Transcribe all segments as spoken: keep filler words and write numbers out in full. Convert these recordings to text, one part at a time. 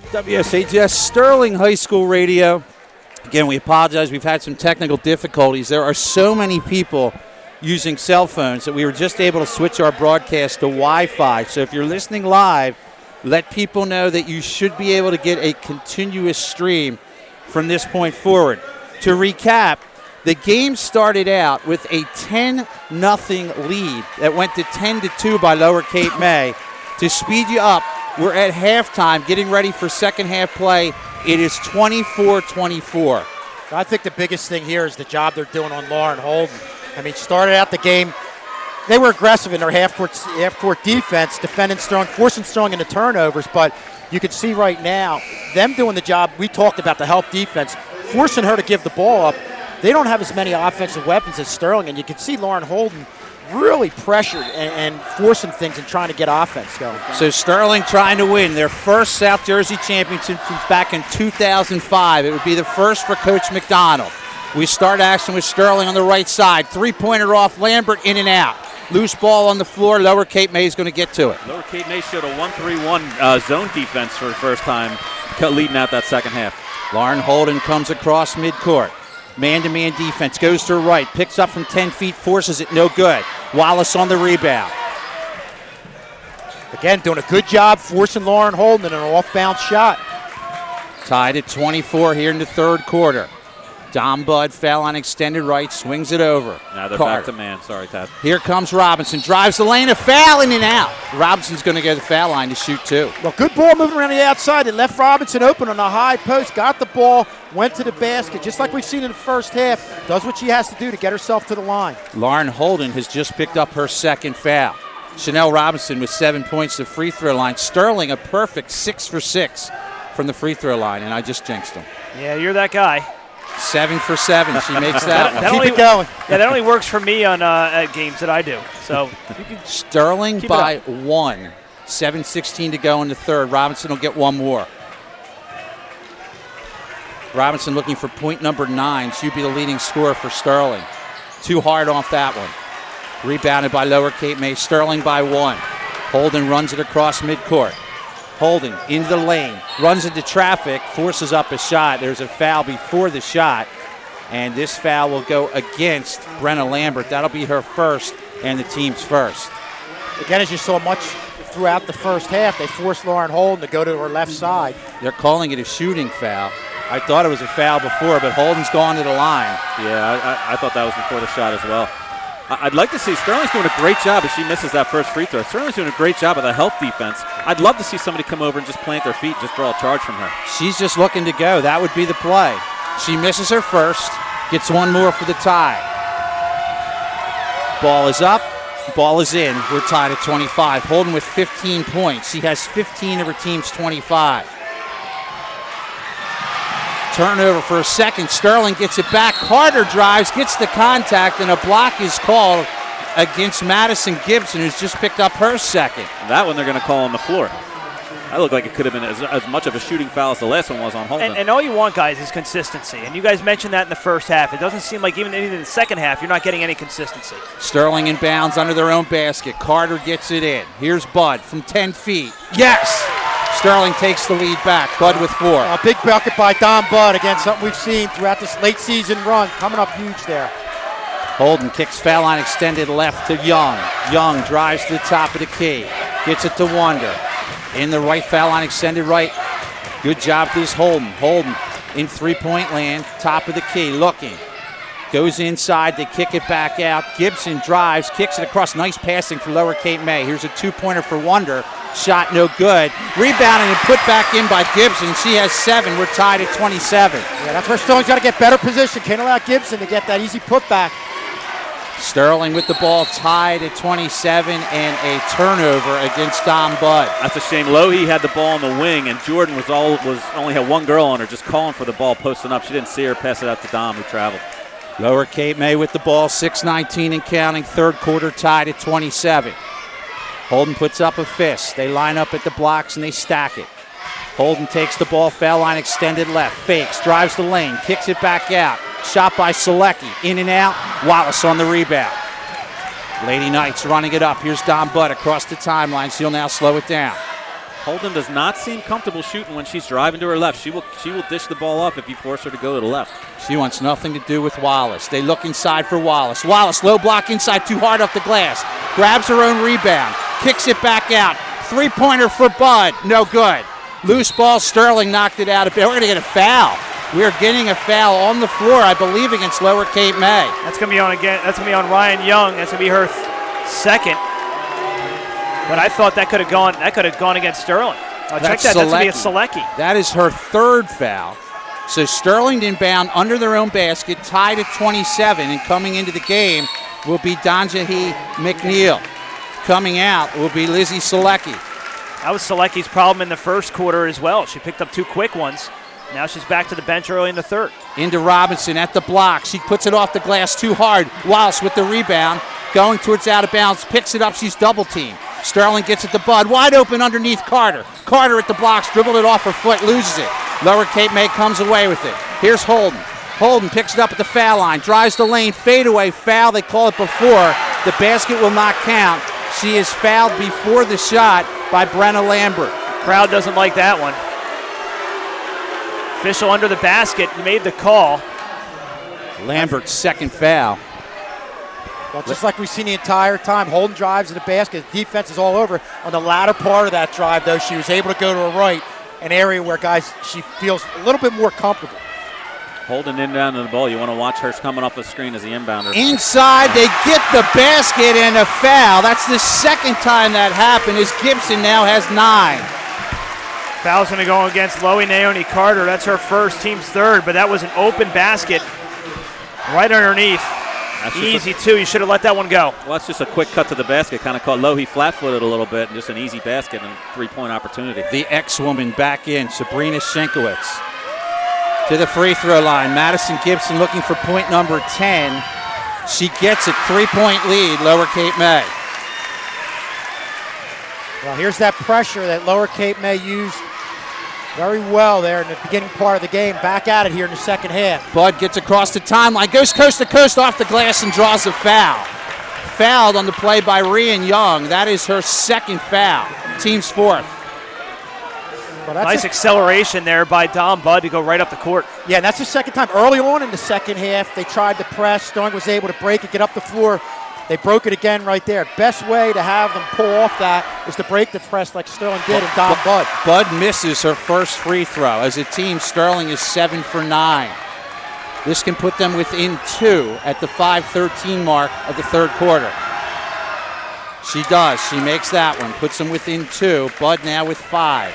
W S A G S Sterling High School Radio. Again, we apologize. We've had some technical difficulties. There are so many people using cell phones that we were just able to switch our broadcast to Wi-Fi. So if you're listening live, let people know that you should be able to get a continuous stream from this point forward. To recap, the game started out with a ten nothing lead that went to ten to two by Lower Cape May. To speed you up, we're at halftime, getting ready for second half play. It is twenty-four twenty-four. I think the biggest thing here is the job they're doing on Lauren Holden. I mean, started out the game, they were aggressive in their half-court, half-court defense, defending Sterling, forcing Sterling into turnovers, but you can see right now, them doing the job we talked about, the help defense, forcing her to give the ball up. They don't have as many offensive weapons as Sterling, and you can see Lauren Holden really pressured and, and forcing things and trying to get offense going. So Sterling trying to win their first South Jersey championship since back in two thousand five. It would be the first for Coach McDonald. We start action with Sterling on the right side. Three-pointer off Lambert, in and out. Loose ball on the floor. Lower Cape May is going to get to it. Lower Cape May showed a one three one uh, zone defense for the first time, leading out that second half. Lauren Holden comes across midcourt. Man-to-man defense, goes to her right, picks up from ten feet, forces it, no good. Wallace on the rebound. Again, doing a good job forcing Lauren Holden in an off-bounce shot. Tied at twenty-four here in the third quarter. Dom Budd foul on extended right, swings it over. Now they're Carter. back to man. Sorry, Tad. Here comes Robinson, drives the lane, a foul, in and out. Robinson's going to go to the foul line to shoot two. Well, good ball moving around the outside. It left Robinson open on the high post, got the ball, went to the basket, just like we've seen in the first half. Does what she has to do to get herself to the line. Lauren Holden has just picked up her second foul. Chanel Robinson with seven points to the free throw line. Sterling a perfect six for six from the free throw line, and I just jinxed him. Yeah, you're that guy. Seven for seven. She makes that, that one. That Keep only, it going. Yeah, that only works for me on uh, at games that I do. So you can Sterling keep by one. seven sixteen to go in the third. Robinson will get one more. Robinson looking for point number nine. She'd be the leading scorer for Sterling. Too hard off that one. Rebounded by Lower Cape May. Sterling by one. Holden runs it across midcourt. Holden into the lane, runs into traffic, forces up a shot. There's a foul before the shot, and this foul will go against Brenna Lambert. That'll be her first and the team's first. Again, as you saw much throughout the first half, they forced Lauren Holden to go to her left side. They're calling it a shooting foul. I thought it was a foul before, but Holden's gone to the line. Yeah, I, I thought that was before the shot as well. I'd like to see Sterling's doing a great job as she misses that first free throw. Sterling's doing a great job of the help defense. I'd love to see somebody come over and just plant their feet and just draw a charge from her. She's just looking to go. That would be the play. She misses her first, gets one more for the tie. Ball is up, ball is in. We're tied at twenty-five. Holden with fifteen points. She has fifteen of her team's twenty-five. Turnover for a second. Sterling gets it back. Carter drives, gets the contact, and a block is called against Madison Gibson, who's just picked up her second. That one they're going to call on the floor. That looked like it could have been as, as much of a shooting foul as the last one was on Holden. And, and all you want, guys, is consistency. And you guys mentioned that in the first half. It doesn't seem like even in the second half, you're not getting any consistency. Sterling inbounds under their own basket. Carter gets it in. Here's Bud from ten feet. Yes! Sterling takes the lead back. Bud with four. A big bucket by Don Budd. Again, something we've seen throughout this late season run. Coming up huge there. Holden kicks foul line extended left to Young. Young drives to the top of the key. Gets it to Wonder. In the right foul line extended right. Good job for this Holden. Holden in three-point land. Top of the key. Looking. Goes inside. They kick it back out. Gibson drives. Kicks it across. Nice passing for Lower Cape May. Here's a two-pointer for Wonder. Shot no good. Rebounded and put back in by Gibson. She has seven. We're tied at twenty-seven. Yeah, that's where Sterling's got to get better position. Can't allow Gibson to get that easy putback. Sterling with the ball tied at twenty-seven and a turnover against Dom Budd. That's a shame. Lohe had the ball on the wing, and Jordan was all was only had one girl on her, just calling for the ball, posting up. She didn't see her pass it out to Dom, who traveled. Lower Cape May with the ball, six nineteen and counting. Third quarter tied at twenty-seven. Holden puts up a fist. They line up at the blocks and they stack it. Holden takes the ball, foul line extended left, fakes, drives the lane, kicks it back out. Shot by Selecki, in and out. Wallace on the rebound. Lady Knights running it up. Here's Don Budd across the timeline. She'll now slow it down. Holden does not seem comfortable shooting when she's driving to her left. She will she will dish the ball off if you force her to go to the left. She wants nothing to do with Wallace. They look inside for Wallace. Wallace, low block inside, too hard off the glass. Grabs her own rebound, kicks it back out. Three-pointer for Bud, no good. Loose ball, Sterling knocked it out of there. We're going to get a foul. We are getting a foul on the floor, I believe, against Lower Cape May. That's going to be on again. That's going to be on Ryan Young. That's going to be her th- second. But I thought that could have gone. That could have gone against Sterling. Oh, check that. That's going to be a Selecki. That is her third foul. So Sterling inbound under their own basket, tied at twenty-seven, and coming into the game will be Donjahi McNeil. Coming out will be Lizzie Selecki. That was Selecki's problem in the first quarter as well. She picked up two quick ones. Now she's back to the bench early in the third. Into Robinson at the block. She puts it off the glass too hard. Wallace with the rebound. Going towards out of bounds. Picks it up. She's double teamed. Sterling gets it to Bud. Wide open underneath Carter. Carter at the blocks. Dribbled it off her foot. Loses it. Lower Cape May comes away with it. Here's Holden. Holden picks it up at the foul line. Drives the lane. Fadeaway foul. They call it before. The basket will not count. She is fouled before the shot by Brenna Lambert. Crowd doesn't like that one. Official under the basket made the call. Lambert's second foul. Well, just like we've seen the entire time, Holden drives to the basket. The defense is all over. On the latter part of that drive, though, she was able to go to her right, an area where, guys, she feels a little bit more comfortable. Holden in down to the ball. You want to watch her coming off the screen as the inbounder. Inside, they get the basket and a foul. That's the second time that happened, as Gibson now has nine. Foul's going to go against Loie Naomi Carter. That's her first, team's third, but that was an open basket right underneath. Easy, a, too. You should have let that one go. Well, that's just a quick cut to the basket. Kind of caught Lohe flat-footed a little bit, and just an easy basket and three-point opportunity. The ex-woman back in, Sabrina Sienkiewicz. To the free throw line. Madison Gibson looking for point number ten. She gets it. Three-point lead, Lower Cape May. Well, here's that pressure that Lower Cape May used very well there in the beginning part of the game. Back at it here in the second half. Bud gets across the timeline, goes coast to coast off the glass and draws a foul. Fouled on the play by Rian Young. That is her second foul. Team's fourth. Well, that's nice a, acceleration there by Dom Bud to go right up the court. Yeah, and that's the second time. Early on in the second half, they tried to press. Sterling was able to break it, get up the floor. They broke it again right there. Best way to have them pull off that is to break the press like Sterling did and Dom Bud. Bud misses her first free throw. As a team, Sterling is seven for nine. This can put them within two at the five thirteen mark of the third quarter. She does. She makes that one. Puts them within two. Bud now with five.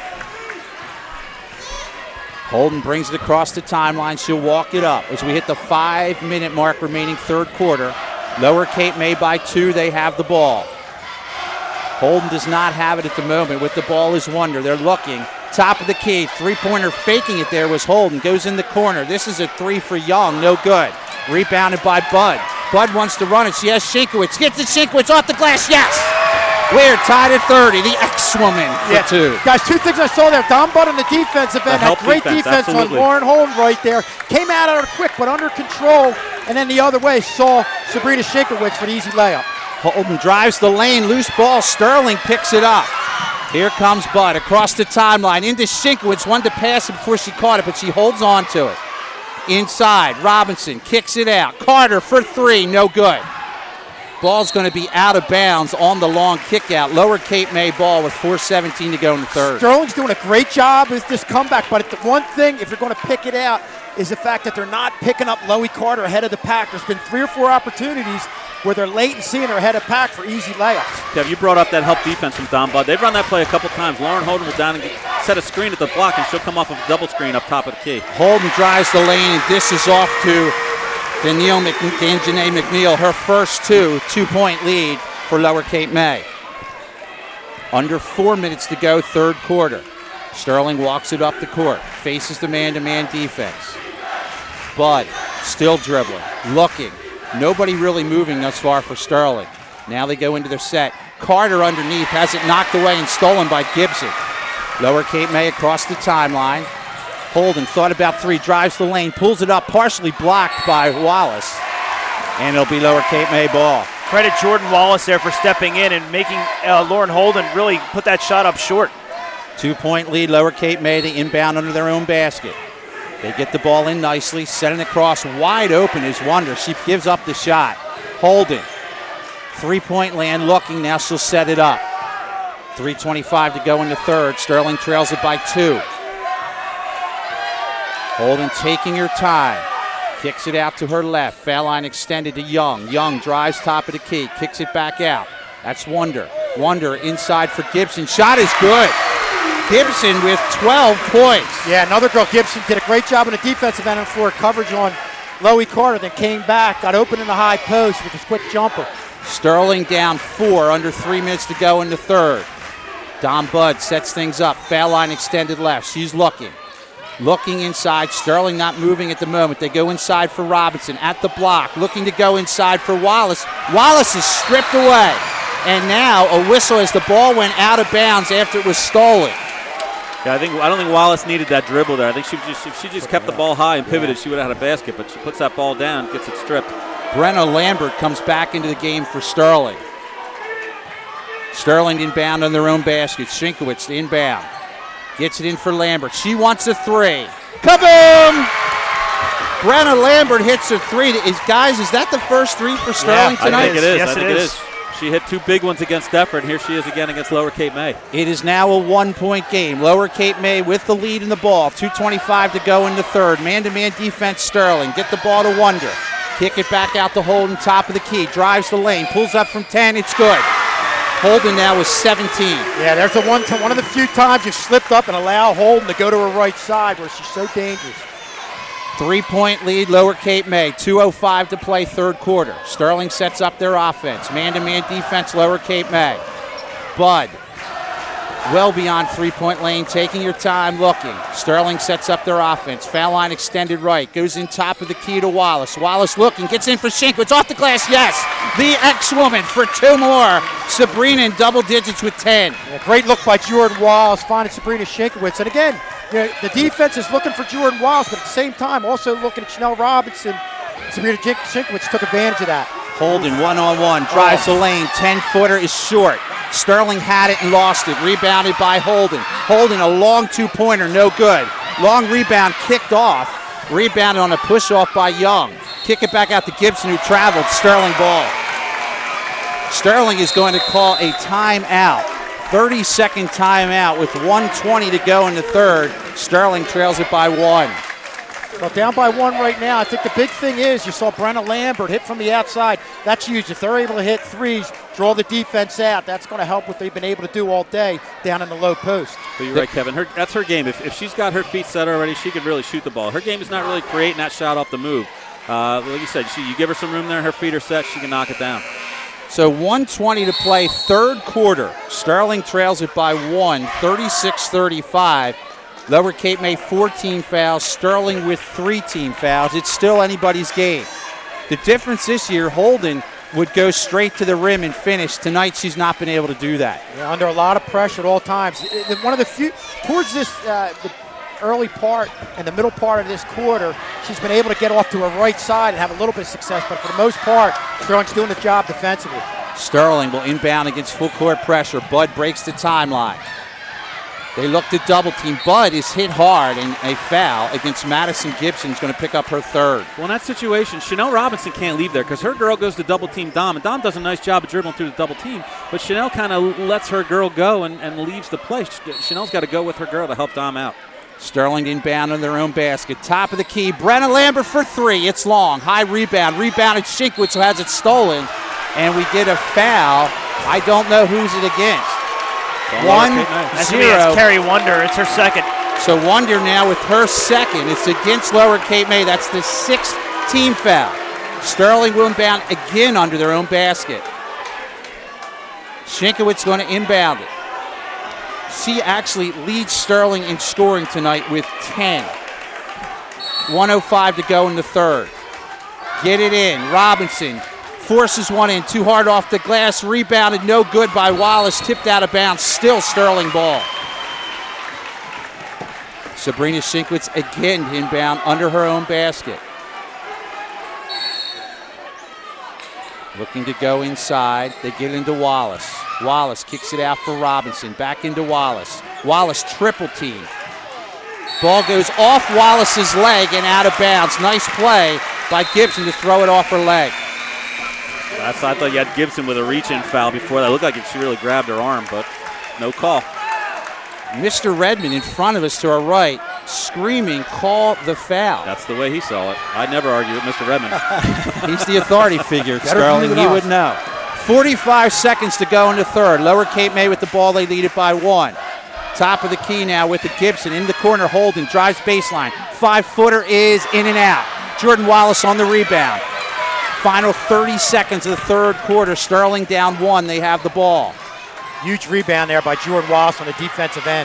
Holden brings it across the timeline. She'll walk it up as we hit the five-minute mark remaining third quarter. Lower Cape May by two. They have the ball. Holden does not have it at the moment. With the ball is Wonder. They're looking. Top of the key. Three-pointer faking it there was Holden. Goes in the corner. This is a three for Young. No good. Rebounded by Bud. Bud wants to run it. She has Sienkiewicz. Gets it. Sienkiewicz off the glass. Yes! We're tied at thirty. The ex-woman for yeah. two. Guys, two things I saw there. Dom Bud on the defensive end had great defense, defense absolutely. on Lauren Holden right there. Came out of her quick, but under control. And then the other way saw Sabrina Sienkiewicz for the easy layup. Holden drives the lane. Loose ball. Sterling picks it up. Here comes Bud across the timeline into Sienkiewicz. Wanted to pass it before she caught it, but she holds on to it. Inside, Robinson kicks it out. Carter for three. No good. Ball's going to be out of bounds on the long kick out. Lower Cape May ball with four seventeen to go in the third. Sterling's doing a great job with this comeback, but the one thing, if you're going to pick it out, is the fact that they're not picking up Loie Carter ahead of the pack. There's been three or four opportunities where they're late and seeing her ahead of pack for easy layups. Kev, you brought up that help defense from Dom Bud. They've run that play a couple times. Lauren Holden will down and get, set a screen at the block, and she'll come off of a double screen up top of the key. Holden drives the lane and dishes off to Danielle Mc, Danjanae McNeil, her first two, two-point lead for Lower Cape May. Under four minutes to go, third quarter. Sterling walks it up the court, faces the man-to-man defense. Bud still dribbling, looking. Nobody really moving thus far for Sterling. Now they go into their set. Carter underneath has it knocked away and stolen by Gibson. Lower Cape May across the timeline. Holden thought about three, drives the lane, pulls it up, partially blocked by Wallace. And it'll be Lower Cape May ball. Credit Jordan Wallace there for stepping in and making uh, Lauren Holden really put that shot up short. Two-point lead, Lower Cape May. They inbound under their own basket. They get the ball in nicely, setting across. Wide open is Wonder. She gives up the shot. Holden. Three-point land looking. Now she'll set it up. three twenty-five to go in the third. Sterling trails it by two. Holden taking her time. Kicks it out to her left. Foul line extended to Young. Young drives top of the key. Kicks it back out. That's Wonder. Wonder inside for Gibson. Shot is good. Gibson with twelve points. Yeah, another girl, Gibson, did a great job on the defensive end of the floor, coverage on Loie Carter, then came back, got open in the high post with a quick jumper. Sterling down four, under three minutes to go in the third. Dom Budd sets things up. Foul line extended left. She's looking. Looking inside. Sterling not moving at the moment. They go inside for Robinson at the block. Looking to go inside for Wallace. Wallace is stripped away. And now a whistle as the ball went out of bounds after it was stolen. Yeah, I think I don't think Wallace needed that dribble there. I think she just if she just kept the ball high and pivoted, she would have had a basket. But she puts that ball down, gets it stripped. Brenna Lambert comes back into the game for Sterling. Sterling inbound on their own basket. Shinkowitz inbound. Gets it in for Lambert. She wants a three. Kaboom! Brenna Lambert hits a three. Is, guys, is that the first three for Sterling yeah, tonight? I think it is. Yes, I think it it is. is. She hit two big ones against Deptford, and here she is again against Lower Cape May. It is now a one-point game. Lower Cape May with the lead in the ball. two twenty-five to go in the third. Man-to-man defense, Sterling. Get the ball to Wonder. Kick it back out to Holden, top of the key. Drives the lane. Pulls up from ten. It's good. Holden now with seventeen. Yeah, there's the one, t- one of the few times you've slipped up and allow Holden to go to her right side where she's so dangerous. Three-point lead, Lower Cape May. two oh five to play, third quarter. Sterling sets up their offense. Man-to-man defense, Lower Cape May. Bud, well beyond three-point lane, taking your time, looking. Sterling sets up their offense. Foul line extended right. Goes in top of the key to Wallace. Wallace looking, gets in for Shinkowitz. Off the glass, yes. The ex-woman for two more. Sabrina in double digits with ten. Yeah, great look by Jordan Wallace, finding Sabrina Shinkowitz. And again, you know, the defense is looking for Jordan Wallace, but at the same time also looking at Chanel Robinson. Sabrina Shinkowitz took advantage of that. Holden one-on-one, drives the lane, ten-footer is short. Sterling had it and lost it, rebounded by Holden. Holden, a long two-pointer, no good. Long rebound kicked off, rebounded on a push-off by Young. Kick it back out to Gibson, who traveled. Sterling ball. Sterling is going to call a timeout. thirty-second timeout with one twenty to go in the third. Sterling trails it by one. Well, down by one right now. I think the big thing is you saw Brenna Lambert hit from the outside. That's huge. If they're able to hit threes, draw the defense out, that's going to help what they've been able to do all day down in the low post. But you're right, Kevin. Her, that's her game. If, if she's got her feet set already, she can really shoot the ball. Her game is not really creating that shot off the move. Uh, like you said, she, you give her some room there, her feet are set, she can knock it down. So one twenty to play, third quarter. Sterling trails it by one, thirty-six thirty-five. Lower Cape May fourteen fouls, Sterling with three team fouls. It's still anybody's game. The difference this year, Holden would go straight to the rim and finish. Tonight, she's not been able to do that. Yeah, under a lot of pressure at all times. One of the few, towards this, uh, the early part and the middle part of this quarter, she's been able to get off to her right side and have a little bit of success, but for the most part, Sterling's doing the job defensively. Sterling will inbound against full court pressure. Bud breaks the timeline. They look to double team. Bud is hit hard, and a foul against Madison Gibson is going to pick up her third. Well, in that situation, Chanel Robinson can't leave there because her girl goes to double team Dom, and Dom does a nice job of dribbling through the double team, but Chanel kind of lets her girl go and, and leaves the play. Chanel's got to go with her girl to help Dom out. Sterling inbound on their own basket. Top of the key. Brenna Lambert for three. It's long. High rebound. Rebounded Shinkowitz, who has it stolen. And we get a foul. I don't know who's it against. One, zero. Carrie Wonder. It's her second. So Wonder now with her second. It's against Lower Cape May. That's the sixth team foul. Sterling will inbound again under their own basket. Shinkowitz going to inbound it. She actually leads Sterling in scoring tonight with ten. one oh five to go in the third. Get it in. Robinson forces one in. Too hard off the glass. Rebounded. No good by Wallace. Tipped out of bounds. Still Sterling ball. Sabrina Shinkowitz again inbound under her own basket. Looking to go inside. They get into Wallace. Wallace kicks it out for Robinson. Back into Wallace. Wallace triple team. Ball goes off Wallace's leg and out of bounds. Nice play by Gibson to throw it off her leg. That's, I thought you had Gibson with a reach-in foul before that. It looked like she really grabbed her arm, but no call. Mister Redmond in front of us to our right, screaming, call the foul. That's the way he saw it. I'd never argue with Mister Redmond. He's the authority figure, Sterling. He would know. forty-five seconds to go in the third. Lower Cape May with the ball. They lead it by one. Top of the key now with the Gibson. In the corner, Holden drives baseline. Five-footer is in and out. Jordan Wallace on the rebound. Final thirty seconds of the third quarter. Sterling down one. They have the ball. Huge rebound there by Jordan Wallace on the defensive end.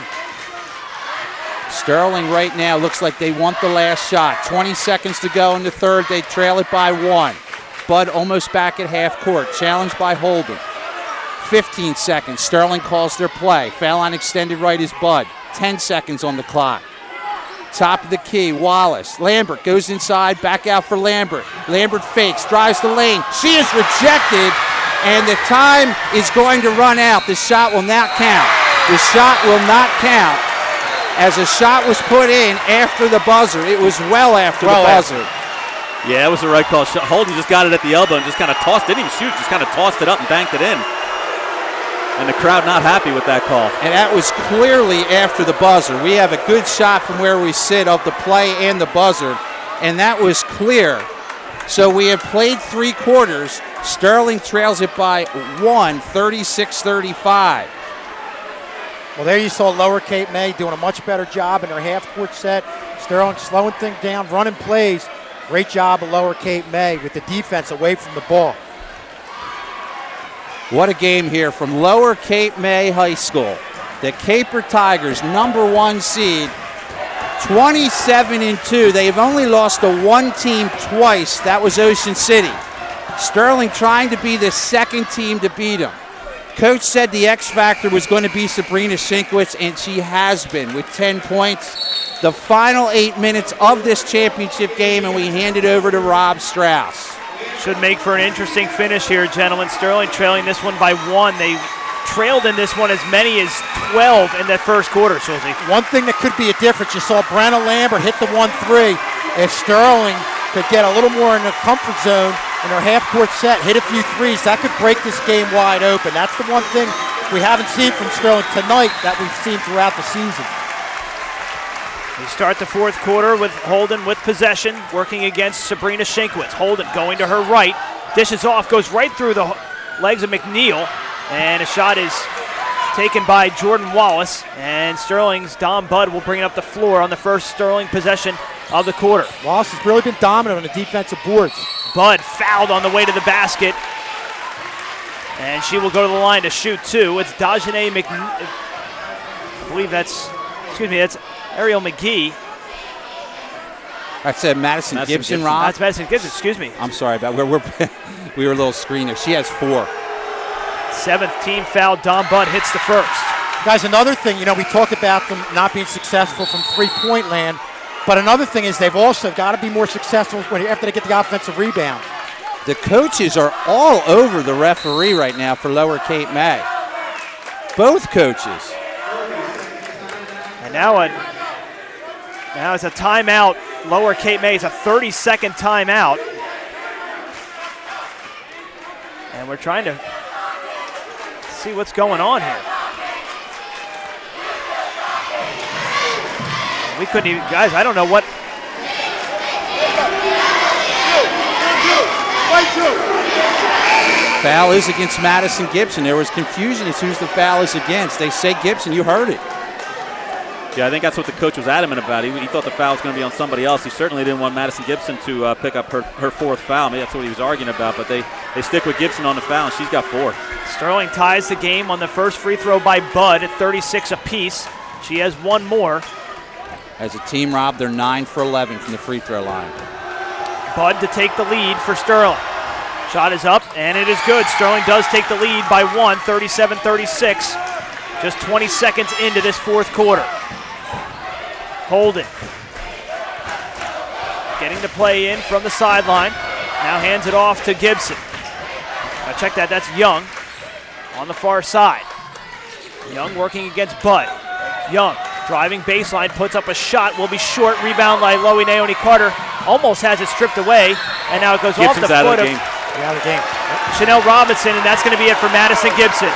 Sterling right now looks like they want the last shot. twenty seconds to go in the third. They trail it by one. Bud almost back at half court. Challenged by Holden. fifteen seconds. Sterling calls their play. Foul line extended right is Bud. ten seconds on the clock. Top of the key, Wallace. Lambert goes inside, back out for Lambert. Lambert fakes, drives the lane. She is rejected, and the time is going to run out. The shot will not count. The shot will not count. As a shot was put in after the buzzer. It was well after well the buzzer. After. Yeah, that was the right call. Holden just got it at the elbow and just kind of tossed, didn't even shoot, just kind of tossed it up and banked it in. And the crowd not happy with that call. And that was clearly after the buzzer. We have a good shot from where we sit of the play and the buzzer, and that was clear. So we have played three quarters. Sterling trails it by one, thirty-six thirty-five. Well, there you saw Lower Cape May doing a much better job in their half-court set. Sterling slowing things down, running plays. Great job of Lower Cape May with the defense away from the ball. What a game here from Lower Cape May High School. The Caper Tigers, number one seed, twenty-seven and two. They've only lost to one team twice. That was Ocean City. Sterling trying to be the second team to beat them. Coach said the X factor was going to be Sabrina Shinkwitz, and she has been with ten points. The final eight minutes of this championship game, and we hand it over to Rob Strauss. Should make for an interesting finish here, gentlemen. Sterling trailing this one by one. They trailed in this one as many as twelve in that first quarter, Susie. One thing that could be a difference, you saw Brenna Lambert hit the one three. If Sterling could get a little more in the comfort zone in her half-court set, hit a few threes, that could break this game wide open. That's the one thing we haven't seen from Sterling tonight that we've seen throughout the season. We start the fourth quarter with Holden with possession, working against Sabrina Shinkwitz. Holden going to her right, dishes off, goes right through the legs of McNeil, and a shot is taken by Jordan Wallace, and Sterling's Dom Budd will bring it up the floor on the first Sterling possession of the quarter. Wallace has really been dominant on the defensive boards. Budd fouled on the way to the basket, and she will go to the line to shoot two. It's Dajane McNeil. I believe that's, excuse me, that's Ariel McGee. I said Madison, Madison Gibson, Gibson. Rob. That's Madison Gibson, excuse me. I'm sorry, but we're, we're we were a little screen there. She has four. Seventh team foul. Dom Budd hits the first. Guys, another thing, you know, we talked about them not being successful from three-point land, but another thing is they've also got to be more successful when, after they get the offensive rebound. The coaches are all over the referee right now for Lower Cape May. Both coaches. And now a Now it's a timeout. Lower Cape May. It's a thirty-second timeout. And we're trying to see what's going on here. We couldn't even, guys, I don't know what. Foul is against Madison Gibson. There was confusion as to who the foul is against. They say Gibson. You heard it. Yeah, I think that's what the coach was adamant about. He, he thought the foul was going to be on somebody else. He certainly didn't want Madison Gibson to uh, pick up her, her fourth foul. Maybe that's what he was arguing about, but they, they stick with Gibson on the foul, and she's got four. Sterling ties the game on the first free throw by Budd at thirty-six apiece. She has one more. As a team, Rob, they're nine for eleven from the free throw line. Budd to take the lead for Sterling. Shot is up, and it is good. Sterling does take the lead by one, thirty-seven thirty-six. Just twenty seconds into this fourth quarter. Holden getting the play in from the sideline. Now hands it off to Gibson. Now check that, that's Young on the far side. Young working against Budd. Young driving baseline, puts up a shot, will be short. Rebound by Loie Naomi Carter. Almost has it stripped away, and now it goes Gibson's off the out foot of of, the game. Yeah, out of the game. Chanel Robinson, and that's going to be it for Madison Gibson.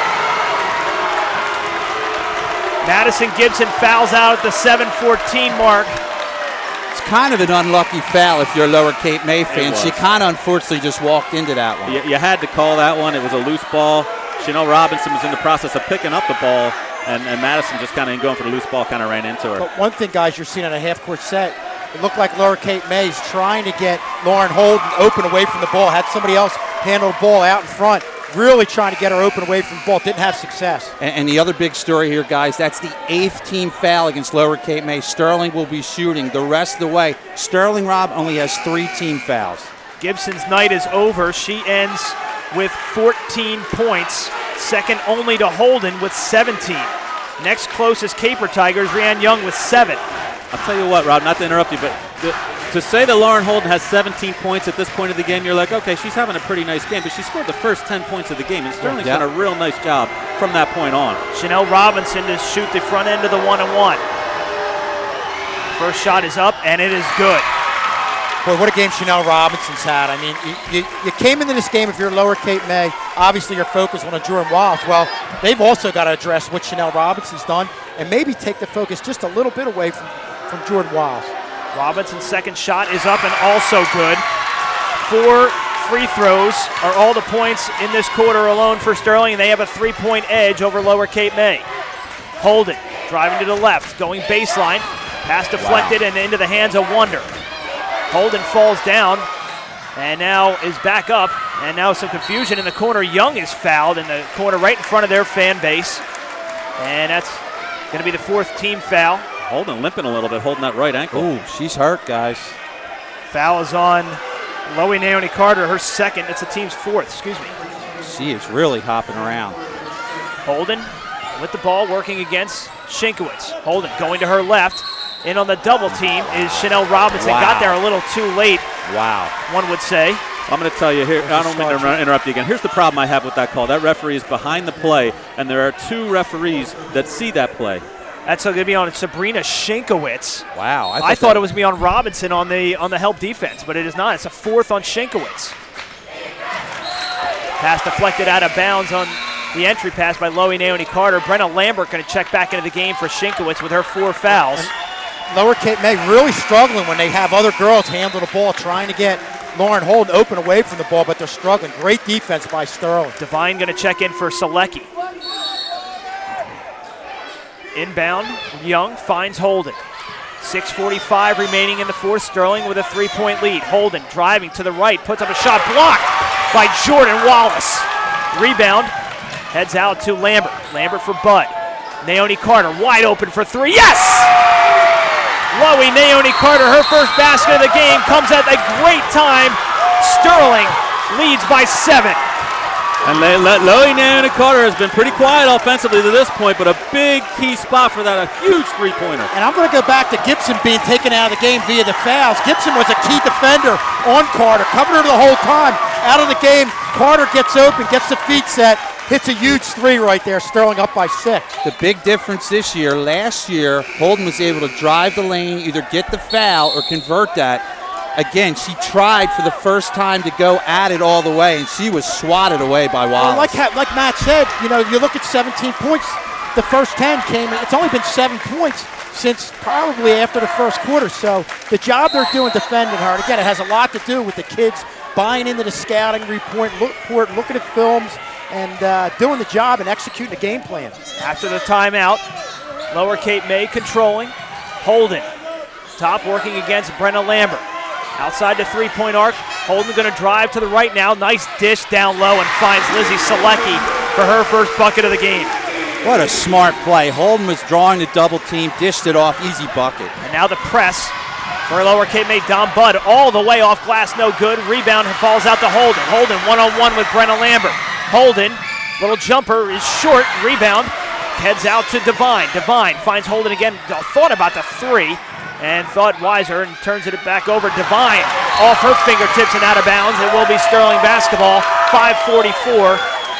Madison Gibson fouls out at the seven fourteen mark. It's kind of an unlucky foul if you're a Lower Cape May fan. was. She kind of unfortunately just walked into that one. You, you had to call that one. It was a loose ball. Chanel Robinson was in the process of picking up the ball, and, and Madison just kind of going for the loose ball, kind of ran into her. But one thing, guys, you're seeing on a half-court set, it looked like Lower Cape May's trying to get Lauren Holden open away from the ball. Had somebody else handle the ball out in front. Really trying to get her open away from the ball. Didn't have success. And, and the other big story here, guys, that's the eighth team foul against Lower Cape May. Sterling will be shooting the rest of the way. Sterling, Rob, only has three team fouls. Gibson's night is over. She ends with fourteen points, second only to Holden with seventeen. Next closest Caper Tigers, Rhiannon Young with seven. I'll tell you what, Rob, not to interrupt you, but the, to say that Lauren Holden has seventeen points at this point of the game, you're like, okay, she's having a pretty nice game, but she scored the first ten points of the game, and Sterling's Yeah. done a real nice job from that point on. Chanel Robinson to shoot the front end of the one and one. First shot is up, and it is good. Boy, what a game Chanel Robinson's had. I mean, you, you, you came into this game, if you're Lower Cape May, obviously you're focused on a Jordan Wallace. Well, they've also got to address what Chanel Robinson's done and maybe take the focus just a little bit away from, from Jordan Wallace. Robinson's second shot is up and also good. Four free throws are all the points in this quarter alone for Sterling, and they have a three-point edge over Lower Cape May. Holden driving to the left, going baseline. Pass deflected wow. and into the hands of Wonder. Holden falls down and now is back up, and now some confusion in the corner. Young is fouled in the corner right in front of their fan base, and that's going to be the fourth team foul. Holden limping a little bit, holding that right ankle. Ooh, she's hurt, guys. Foul is on Loie Naomi Carter, her second. It's the team's fourth, excuse me. She is really hopping around. Holden with the ball, working against Shinkowitz. Holden going to her left. In on the double team is Chanel Robinson. Wow. Got there a little too late, Wow. one would say. I'm going to tell you here, I don't mean to interrupt you again. Here's the problem I have with that call. That referee is behind the play, and there are two referees that see that play. That's going to be on Sabrina Shinkowitz. Wow. I thought, I I thought thought that- it was going to be on Robinson on the on the help defense, but it is not. It's a fourth on Shinkowitz. Pass deflected out of bounds on the entry pass by Loie Naomi Carter. Brenna Lambert going to check back into the game for Shinkowitz with her four fouls. Lower Cape May really struggling when they have other girls handle the ball, trying to get Lauren Holden open away from the ball, but they're struggling. Great defense by Sterling. Devine going to check in for Selecki. Inbound, Young finds Holden. six forty-five remaining in the fourth. Sterling with a three-point lead. Holden driving to the right, puts up a shot blocked by Jordan Wallace. Rebound, heads out to Lambert. Lambert for Bud. Naomi Carter wide open for three. Yes! Loie Naomi Carter, her first basket of the game, comes at a great time. Sterling leads by seven. And Loie Naomi Carter has been pretty quiet offensively to this point, but a big key spot for that, a huge three-pointer. And I'm going to go back to Gibson being taken out of the game via the fouls. Gibson was a key defender on Carter, covered her the whole time. Out of the game, Carter gets open, gets the feet set, hits a huge three right there, Sterling up by six. The big difference this year, last year, Holden was able to drive the lane, either get the foul or convert that. Again, she tried for the first time to go at it all the way, and she was swatted away by Wallace. Well, like, ha- like Matt said, you know, you look at seventeen points, the first ten came, it's only been seven points since probably after the first quarter. So the job they're doing defending her, and again, it has a lot to do with the kids buying into the scouting report, look, report looking at films, and uh, doing the job and executing the game plan. After the timeout, Lower Cape May controlling. Holden, top working against Brenna Lambert. Outside the three-point arc, Holden going to drive to the right now. Nice dish down low and finds Lizzie Selecki for her first bucket of the game. What a smart play. Holden was drawing the double team, dished it off, easy bucket. And now the press for Lower Cape May. Dom Budd all the way off glass, no good. Rebound falls out to Holden. Holden one-on-one with Brenna Lambert. Holden, little jumper is short. Rebound heads out to Devine. Devine finds Holden again. Thought about the three and thought wiser and turns it back over. Devine off her fingertips and out of bounds. It will be Sterling basketball. five forty-four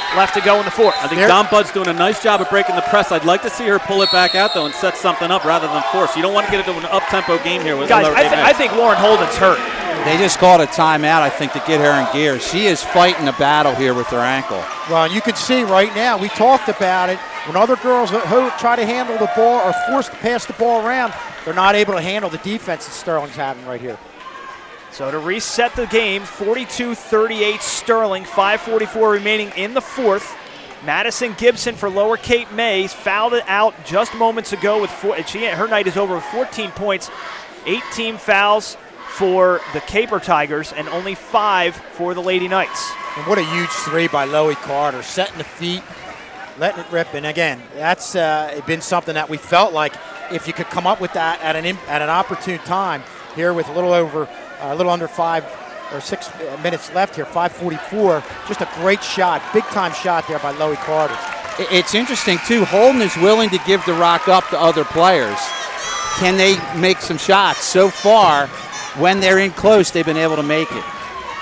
left to go in the fourth. I think There- Dom Budd's doing a nice job of breaking the press. I'd like to see her pull it back out, though, and set something up rather than force. You don't want to get into an up-tempo game here with Guys, Lower I, Cape th- May. I think Lauren Holden's hurt. They just called a timeout, I think, to get her in gear. She is fighting a battle here with her ankle. Well, and you can see right now, we talked about it, when other girls who try to handle the ball are forced to pass the ball around, they're not able to handle the defense that Sterling's having right here. So to reset the game, forty-two thirty-eight Sterling, five forty-four remaining in the fourth. Madison Gibson for Lower Cape May fouled it out just moments ago with four. She, her night is over with fourteen points, eight team fouls for the Caper Tigers, and only five for the Lady Knights. And what a huge three by Loie Carter, setting the feet, letting it rip. And again, that's uh, been something that we felt like if you could come up with that at an im- at an opportune time here with a little over, uh, a little under five or six minutes left here, five forty-four. Just a great shot, big time shot there by Loie Carter. I- It's interesting, too. Holden is willing to give the rock up to other players. Can they make some shots? So far, when they're in close, they've been able to make it.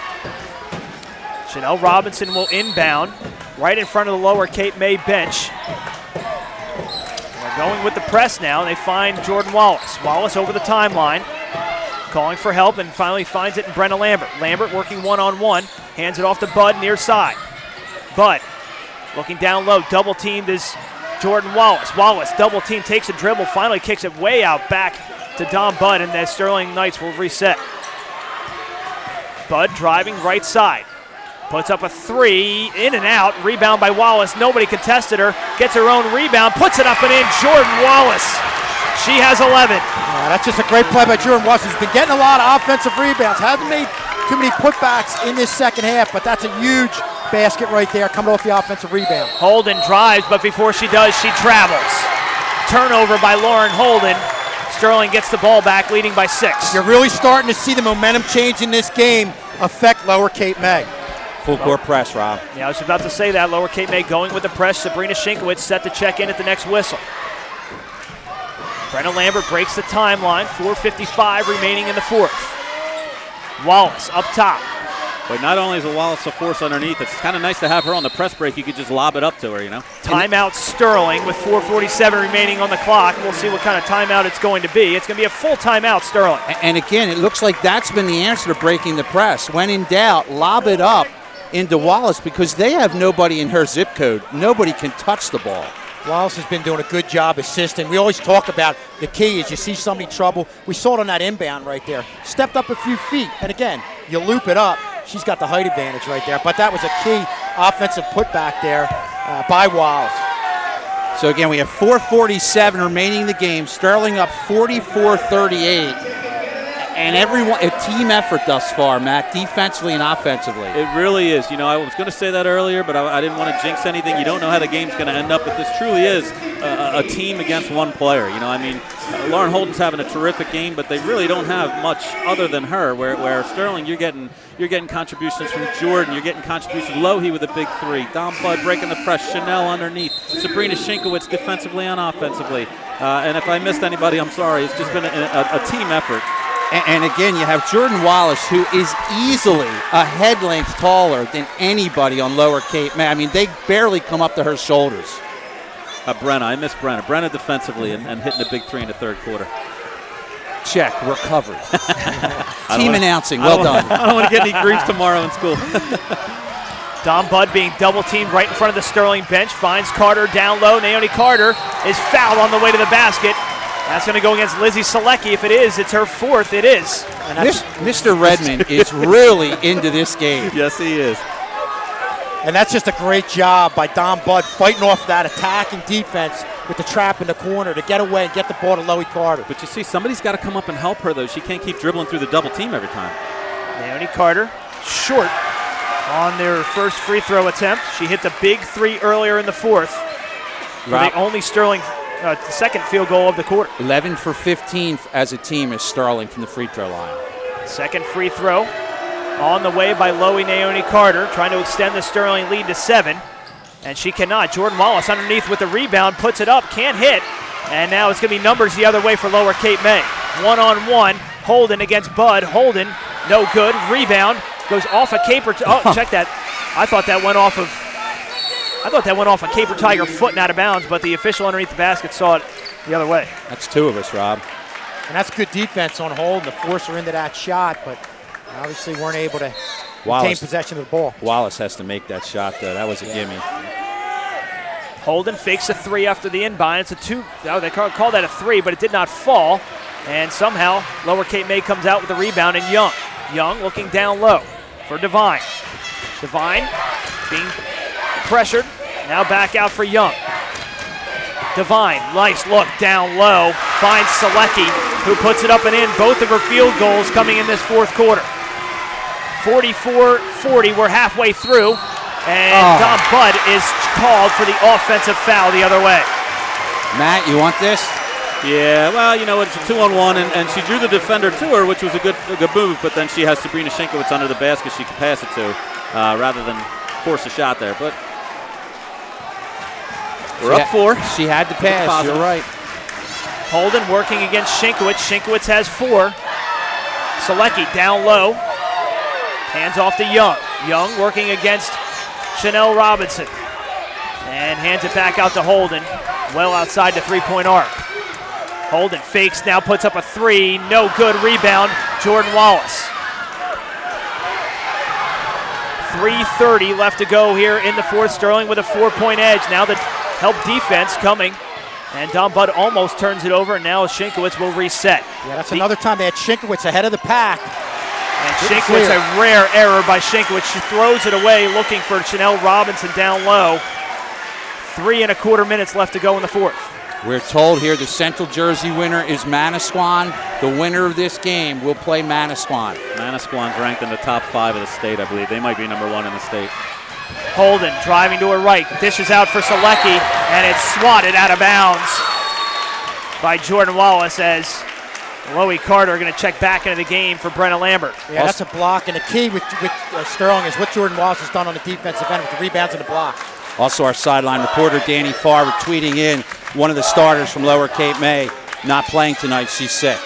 Chanel Robinson will inbound right in front of the Lower Cape May bench. They're going with the press now. They find Jordan Wallace. Wallace over the timeline, calling for help, and finally finds it in Brenna Lambert. Lambert working one-on-one, hands it off to Bud near side. Bud looking down low, double teamed is Jordan Wallace. Wallace double team, takes a dribble, finally kicks it way out back to Dom Bud, and the Sterling Knights will reset. Bud driving right side. Puts up a three, in and out, rebound by Wallace. Nobody contested her, gets her own rebound, puts it up and in. Jordan Wallace, she has eleven. Yeah, that's just a great play by Jordan Wallace. He's been getting a lot of offensive rebounds. Hasn't made too many putbacks in this second half, but that's a huge basket right there coming off the offensive rebound. Holden drives, but before she does, she travels. Turnover by Lauren Holden. Sterling gets the ball back, leading by six. You're really starting to see the momentum change in this game affect Lower Cape May. Full court press, Rob. Yeah, I was about to say that. Lower Cape May going with the press. Sabrina Shinkowitz set to check in at the next whistle. Brenna Lambert breaks the timeline. four fifty-five remaining in the fourth. Wallace up top. But not only is a Wallace a force underneath, it's kind of nice to have her on the press break. You could just lob it up to her, you know. Timeout Sterling with four forty-seven remaining on the clock. We'll see what kind of timeout it's going to be. It's going to be a full timeout, Sterling. A- And again, it looks like that's been the answer to breaking the press. When in doubt, lob it up into Wallace because they have nobody in her zip code. Nobody can touch the ball. Wallace has been doing a good job assisting. We always talk about the key is you see somebody trouble. We saw it on that inbound right there. Stepped up a few feet, and again, you loop it up. She's got the height advantage right there. But that was a key offensive putback there uh, by Wallace. So again, we have four forty-seven remaining in the game. Sterling up forty-four thirty-eight. And everyone, a team effort thus far, Matt, defensively and offensively. It really is. You know, I was going to say that earlier, but I, I didn't want to jinx anything. You don't know how the game's going to end up, but this truly is a, a team against one player. You know, I mean, uh, Lauren Holden's having a terrific game, but they really don't have much other than her. Where, where Sterling, you're getting you're getting contributions from Jordan, you're getting contributions. Lohe with a big three, Dom Bud breaking the press, Chanel underneath, Sabrina Shinkowitz defensively and offensively. Uh, and if I missed anybody, I'm sorry. It's just been a, a, a team effort. And, and again, you have Jordan Wallace, who is easily a head length taller than anybody on Lower Cape May. I mean, they barely come up to her shoulders. Uh, Brenna, I miss Brenna. Brenna defensively and, and hitting a big three in the third quarter. Check, recovery. Team wanna, announcing, well I done. I don't want to get any grief tomorrow in school. Dom Bud being double teamed right in front of the Sterling bench. Finds Carter down low. Naomi Carter is fouled on the way to the basket. That's going to go against Lizzie Selecki. If it is, it's her fourth. It is. And that's, Mister Redmond is really into this game. Yes, he is. and that's just a great job by Dom Bud fighting off that attacking defense with the trap in the corner to get away and get the ball to Loie Carter. But you see, somebody's got to come up and help her, though. She can't keep dribbling through the double team every time. Naomi Carter short on their first free throw attempt. She hit the big three earlier in the fourth for Rob, the only Sterling uh, second field goal of the quarter. eleven for fifteen as a team is Sterling from the free throw line. Second free throw on the way by Loie Naomi Carter, trying to extend the Sterling lead to seven. And she cannot. Jordan Wallace underneath with the rebound, puts it up, can't hit. And now it's going to be numbers the other way for Lower Cape May. One-on-one, Holden against Bud. Holden, no good. Rebound, goes off a caper. T- oh, check that. I thought that went off of I thought that went off a Caper Tiger foot and out of bounds, but the official underneath the basket saw it the other way. That's two of us, Rob. And that's good defense on Holden to force her into that shot, but obviously weren't able to Wallace, retain possession of the ball. Wallace has to make that shot, though. That was a gimme. Holden fakes a three after the inbound. It's a two. Oh, they call, call that a three, but it did not fall. And somehow Lower Cape May comes out with the rebound, and Young. Young looking down low for Devine. Devine being pressured. Now back out for Young. Devine, nice look down low. Finds Selecki, who puts it up and in. Both of her field goals coming in this fourth quarter. forty-four forty, we're halfway through. And oh. Dom Budd is called for the offensive foul the other way. Matt, you want this? Yeah, well, you know, it's a two-on-one, and, and she drew the defender to her, which was a good a good move, but then she has Sabrina Shinkowitz under the basket she can pass it to uh, rather than force a shot there. But we're she up four. She had to pass, you're right. Holden working against Shinkowitz. Shinkowitz has four. Selecki down low. Hands off to Young. Young working against Chanel Robinson. And hands it back out to Holden. Well outside the three-point arc. Holden fakes, now puts up a three. No good. Rebound, Jordan Wallace. three thirty left to go here in the fourth. Sterling with a four-point edge. Now the help defense coming. And Dom Budd almost turns it over, and now Shinkowitz will reset. Yeah, that's the, another time they had Shinkowitz ahead of the pack. And Shinkowitz, a rare error by Shinkowitz. She throws it away looking for Chanel Robinson down low. Three and a quarter minutes left to go in the fourth. We're told here the Central Jersey winner is Manasquan. The winner of this game will play Manasquan. Manasquan's ranked in the top five of the state, I believe. They might be number one in the state. Holden driving to her right, dishes out for Selecki, and it's swatted out of bounds by Jordan Wallace as Loie Carter are going to check back into the game for Brenna Lambert. Yeah, that's a block, and the key with, with uh, Sterling is what Jordan Wallace has done on the defensive end with the rebounds and the blocks. Also, our sideline reporter, Danny Farber, tweeting in one of the starters from Lower Cape May not playing tonight. She's sick.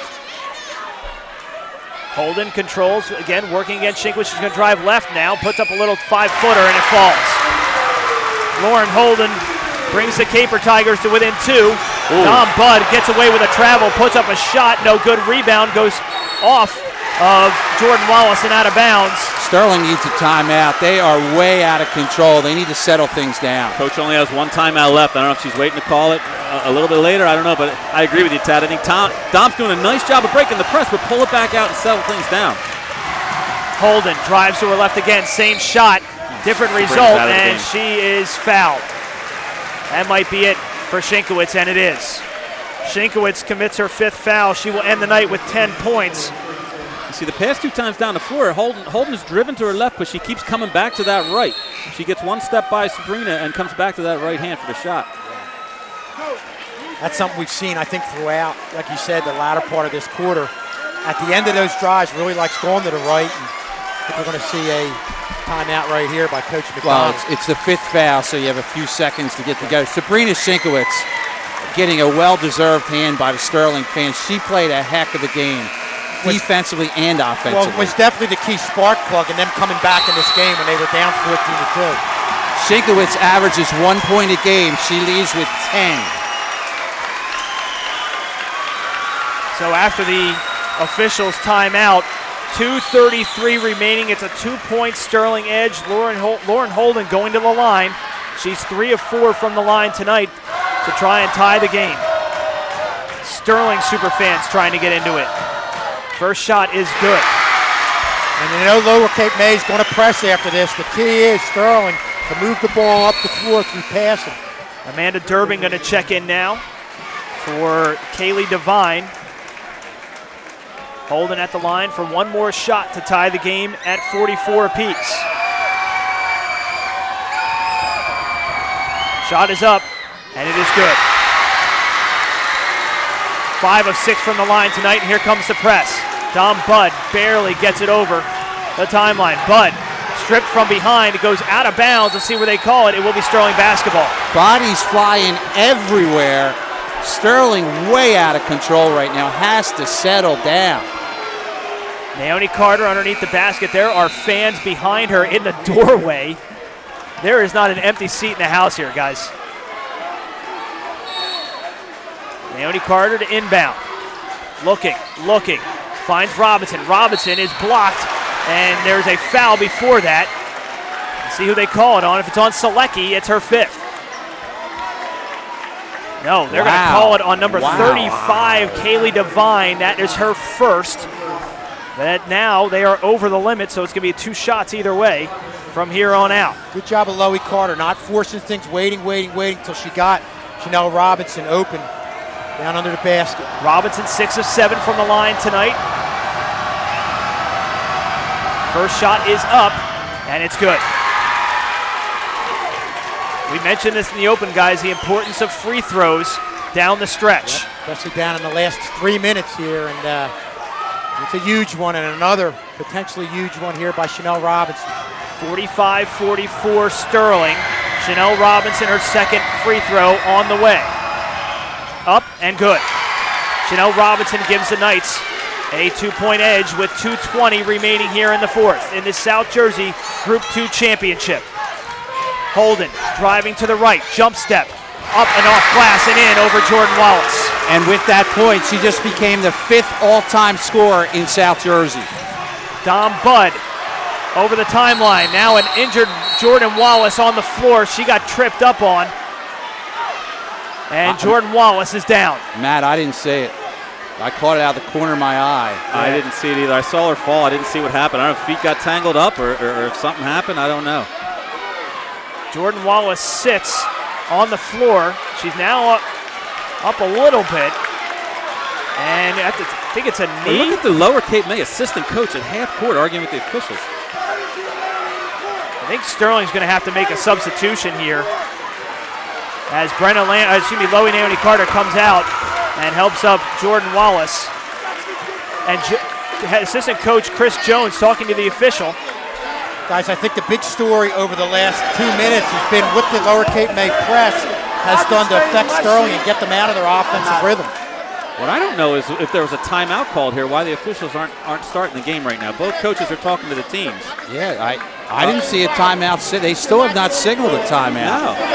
Holden controls, again, working against Shinkowitz. She's going to drive left now, puts up a little five-footer, and it falls. Lauren Holden brings the Caper Tigers to within two. Ooh. Dom Budd gets away with a travel, puts up a shot, no good. Rebound goes off of Jordan Wallace and out of bounds. Sterling needs a timeout. They are way out of control. They need to settle things down. Coach only has one timeout left. I don't know if she's waiting to call it a, a little bit later. I don't know, but I agree with you, Tad. I think Tom, Dom's doing a nice job of breaking the press, but pull it back out and settle things down. Holden drives to her left again. Same shot, different result, and she is fouled. That might be it for Shinkowitz, and it is. Shinkowitz commits her fifth foul. She will end the night with ten points. You see, the past two times down the floor, Holden, Holden is driven to her left, but she keeps coming back to that right. She gets one step by Sabrina and comes back to that right hand for the shot. That's something we've seen, I think, throughout, like you said, the latter part of this quarter. At the end of those drives, really likes going to the right. And I think we're going to see a timeout right here by Coach McDonald. Well, it's, it's the fifth foul, so you have a few seconds to get to go. Sabrina Shinkowitz getting a well-deserved hand by the Sterling fans. She played a heck of a game, was, defensively and offensively. Well, it was definitely the key spark plug in them coming back in this game when they were down fourteen to two. Shinkowitz averages one point a game. She leads with ten. So after the officials' timeout, two thirty-three remaining. It's a two-point Sterling edge. Lauren, Hol- Lauren Holden going to the line. She's three of four from the line tonight to try and tie the game. Sterling superfans trying to get into it. First shot is good. And you know Lower Cape May is going to press after this. The key is Sterling to move the ball up the floor through passing. Amanda Durbin going to check in now for Kaylee Devine. Holden at the line for one more shot to tie the game at forty-four apiece. Shot is up, and it is good. Five of six from the line tonight, and here comes the press. Dom Budd barely gets it over the timeline. Budd stripped from behind. It goes out of bounds. Let's see where they call it. It will be Sterling basketball. Bodies flying everywhere. Sterling way out of control right now. Has to settle down. Naomi Carter underneath the basket. There are fans behind her in the doorway. There is not an empty seat in the house here, guys. Naomi Carter to inbound. Looking, looking. Finds Robinson. Robinson is blocked, and there's a foul before that. Let's see who they call it on. If it's on Selecki, it's her fifth. No, they're wow. going to call it on number wow. thirty-five, Kaylee Devine. That is her first. But now they are over the limit, so it's going to be two shots either way from here on out. Good job of Loie Carter, not forcing things, waiting, waiting, waiting until she got Chanel Robinson open down under the basket. Robinson six of seven from the line tonight. First shot is up, and it's good. We mentioned this in the open, guys, the importance of free throws down the stretch. Yep, especially down in the last three minutes here, and uh, it's a huge one, and another potentially huge one here by Chanel Robinson. forty-five forty-four Sterling. Chanel Robinson, her second free throw on the way. Up and good. Chanel Robinson gives the Knights a two-point edge with two twenty remaining here in the fourth in the South Jersey Group two Championship. Holden driving to the right, jump step, up and off glass and in over Jordan Wallace. And with that point, she just became the fifth all-time scorer in South Jersey. Dom Budd over the timeline. Now an injured Jordan Wallace on the floor. She got tripped up on. And Jordan Wallace is down. Matt, I didn't see it. I caught it out of the corner of my eye. I yeah. didn't see it either. I saw her fall. I didn't see what happened. I don't know if feet got tangled up or, or, or if something happened. I don't know. Jordan Wallace sits on the floor. She's now up, up a little bit. And I think it's a knee. Well, look at the Lower Cape May assistant coach at half court arguing with the officials. I think Sterling's going to have to make a substitution here as Brenna Lam- uh, excuse me, Loie Naomi Carter comes out and helps up Jordan Wallace. And jo- assistant coach Chris Jones talking to the official. Guys, I think the big story over the last two minutes has been what the Lower Cape May press has done to affect Sterling and get them out of their offensive rhythm. What I don't know is if there was a timeout called here, why the officials aren't aren't starting the game right now. Both coaches are talking to the teams. Yeah, I I didn't see a timeout. They still have not signaled a timeout. No.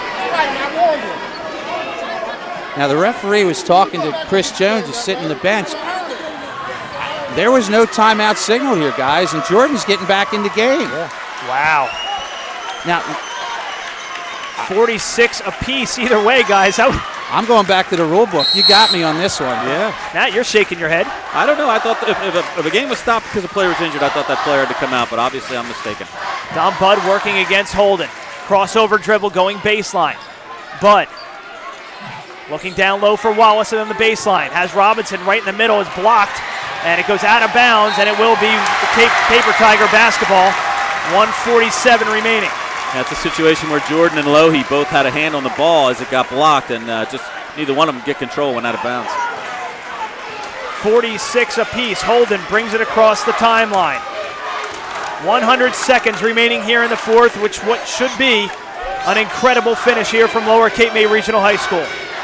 Now the referee was talking to Chris Jones, who's sitting on the bench. There was no timeout signal here, guys, and Jordan's getting back in the game. Yeah. Wow. Now, forty-six apiece either way, guys. I'm going back to the rule book. You got me on this one. Yeah. Matt, you're shaking your head. I don't know. I thought if, if, a, if a game was stopped because a player was injured, I thought that player had to come out, but obviously I'm mistaken. Dom Budd working against Holden. Crossover dribble going baseline. Budd looking down low for Wallace on the baseline. Has Robinson right in the middle. Is blocked, and it goes out of bounds, and it will be Cape, Paper Tiger basketball. one forty-seven remaining. That's a situation where Jordan and Lohe both had a hand on the ball as it got blocked, and uh, just neither one of them get control, went out of bounds. forty-six apiece. Holden brings it across the timeline. one hundred seconds remaining here in the fourth, which what should be an incredible finish here from Lower Cape May Regional High School.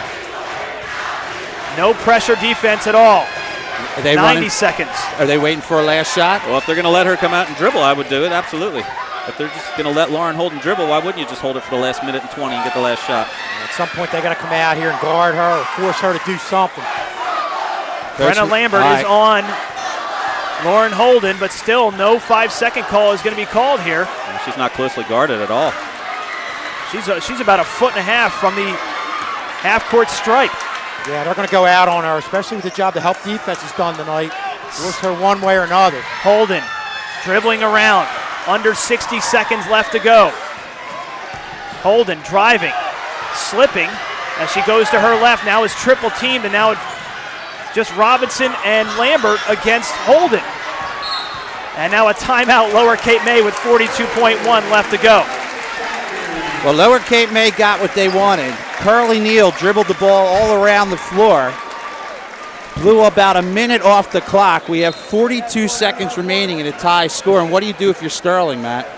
No pressure defense at all. Are they ninety running, seconds. Are they waiting for a last shot? Well, if they're going to let her come out and dribble, I would do it, absolutely. If they're just going to let Lauren Holden dribble, why wouldn't you just hold it for the last minute and twenty and get the last shot? At some point, they got to come out here and guard her or force her to do something. Brenna Lambert right. is on Lauren Holden, but still no five-second call is going to be called here. Well, she's not closely guarded at all. She's a, she's about a foot and a half from the half-court stripe. Yeah, they're going to go out on her, especially with the job the help defense has done tonight. Force her one way or another. Holden dribbling around. Under sixty seconds left to go. Holden driving, slipping as she goes to her left. Now is triple teamed, and now it's just Robinson and Lambert against Holden. And now a timeout, Lower Cape May with forty-two point one left to go. Well, Lower Cape May got what they wanted. Curly Neal dribbled the ball all around the floor. Blew about a minute off the clock. We have forty-two seconds remaining in a tie score. And what do you do if you're Sterling, Matt?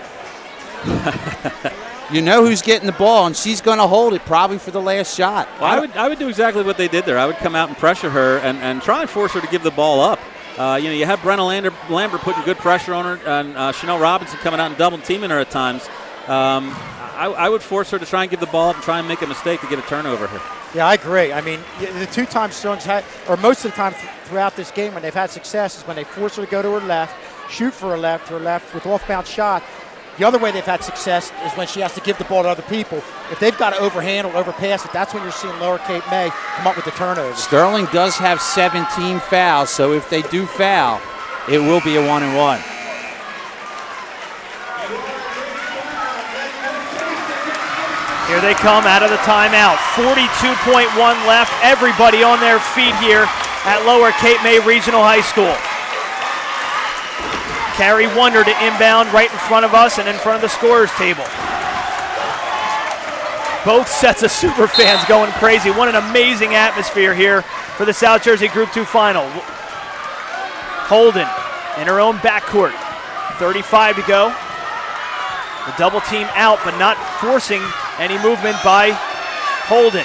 You know who's getting the ball, and she's going to hold it probably for the last shot. Well, I would I would do exactly what they did there. I would come out and pressure her and, and try and force her to give the ball up. Uh, you know, you have Brenna Lander, Lambert putting good pressure on her, and uh, Chanel Robinson coming out and double teaming her at times. um, I, I would force her to try and give the ball up and try and make a mistake to get a turnover here. Yeah, I agree. I mean, the two times Sterling's had, or most of the time th- throughout this game when they've had success is when they force her to go to her left, shoot for her left, to her left with off-bounce shot. The other way they've had success is when she has to give the ball to other people. If they've got to overhandle, overpass it, that's when you're seeing Lower Cape May come up with the turnover. Sterling does have seventeen fouls, so if they do foul, it will be a one and one. Here they come out of the timeout. forty-two point one left. Everybody on their feet here at Lower Cape May Regional High School. Carrie Wonder to inbound right in front of us and in front of the scorer's table. Both sets of super fans going crazy. What an amazing atmosphere here for the South Jersey Group two final. Holden in her own backcourt. thirty-five to go. The double team out, but not forcing any movement by Holden.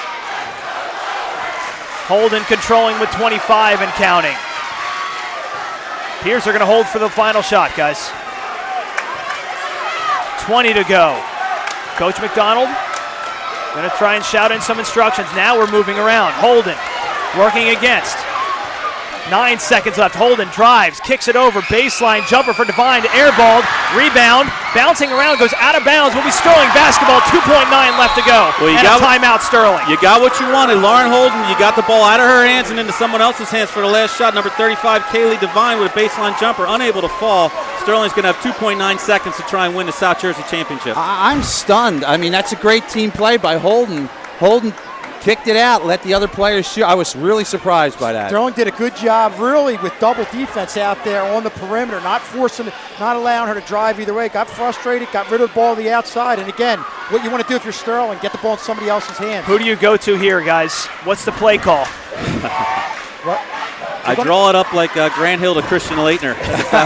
Holden controlling with twenty-five and counting. Pierce are going to hold for the final shot, guys. twenty to go. Coach McDonald going to try and shout in some instructions. Now we're moving around. Holden working against. Nine seconds left. Holden drives, kicks it over, baseline jumper for Devine to airballed, rebound, bouncing around, goes out of bounds. Will be Sterling basketball. two point nine left to go. Well, you and got a timeout, Sterling. You got what you wanted. Lauren Holden, you got the ball out of her hands and into someone else's hands for the last shot. Number thirty-five, Kaylee Devine with a baseline jumper, unable to fall. Sterling's going to have two point nine seconds to try and win the South Jersey Championship. I- I'm stunned. I mean, that's a great team play by Holden. Holden kicked it out, let the other players shoot. I was really surprised by that. Sterling did a good job, really, with double defense out there on the perimeter, not forcing, not allowing her to drive either way. Got frustrated, got rid of the ball to the outside. And again, what you want to do if you're Sterling, get the ball in somebody else's hands. Who do you go to here, guys? What's the play call? What? I draw it up like uh, Grant Hill to Christian Leitner.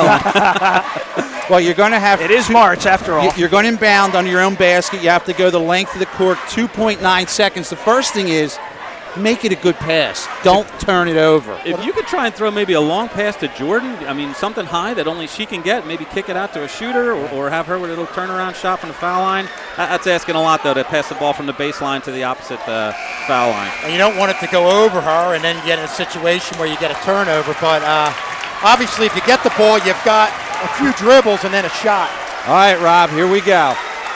Well, you're going to have. It is March, after all. You're going to inbound on your own basket. You have to go the length of the court, two point nine seconds. The first thing is make it a good pass. Don't turn it over. If you could try and throw maybe a long pass to Jordan, I mean, something high that only she can get, maybe kick it out to a shooter or, or have her with a little turnaround shot from the foul line. That, that's asking a lot, though, to pass the ball from the baseline to the opposite uh, foul line. And you don't want it to go over her and then get in a situation where you get a turnover. But uh, obviously, if you get the ball, you've got a few dribbles and then a shot. All right, Rob, here we go.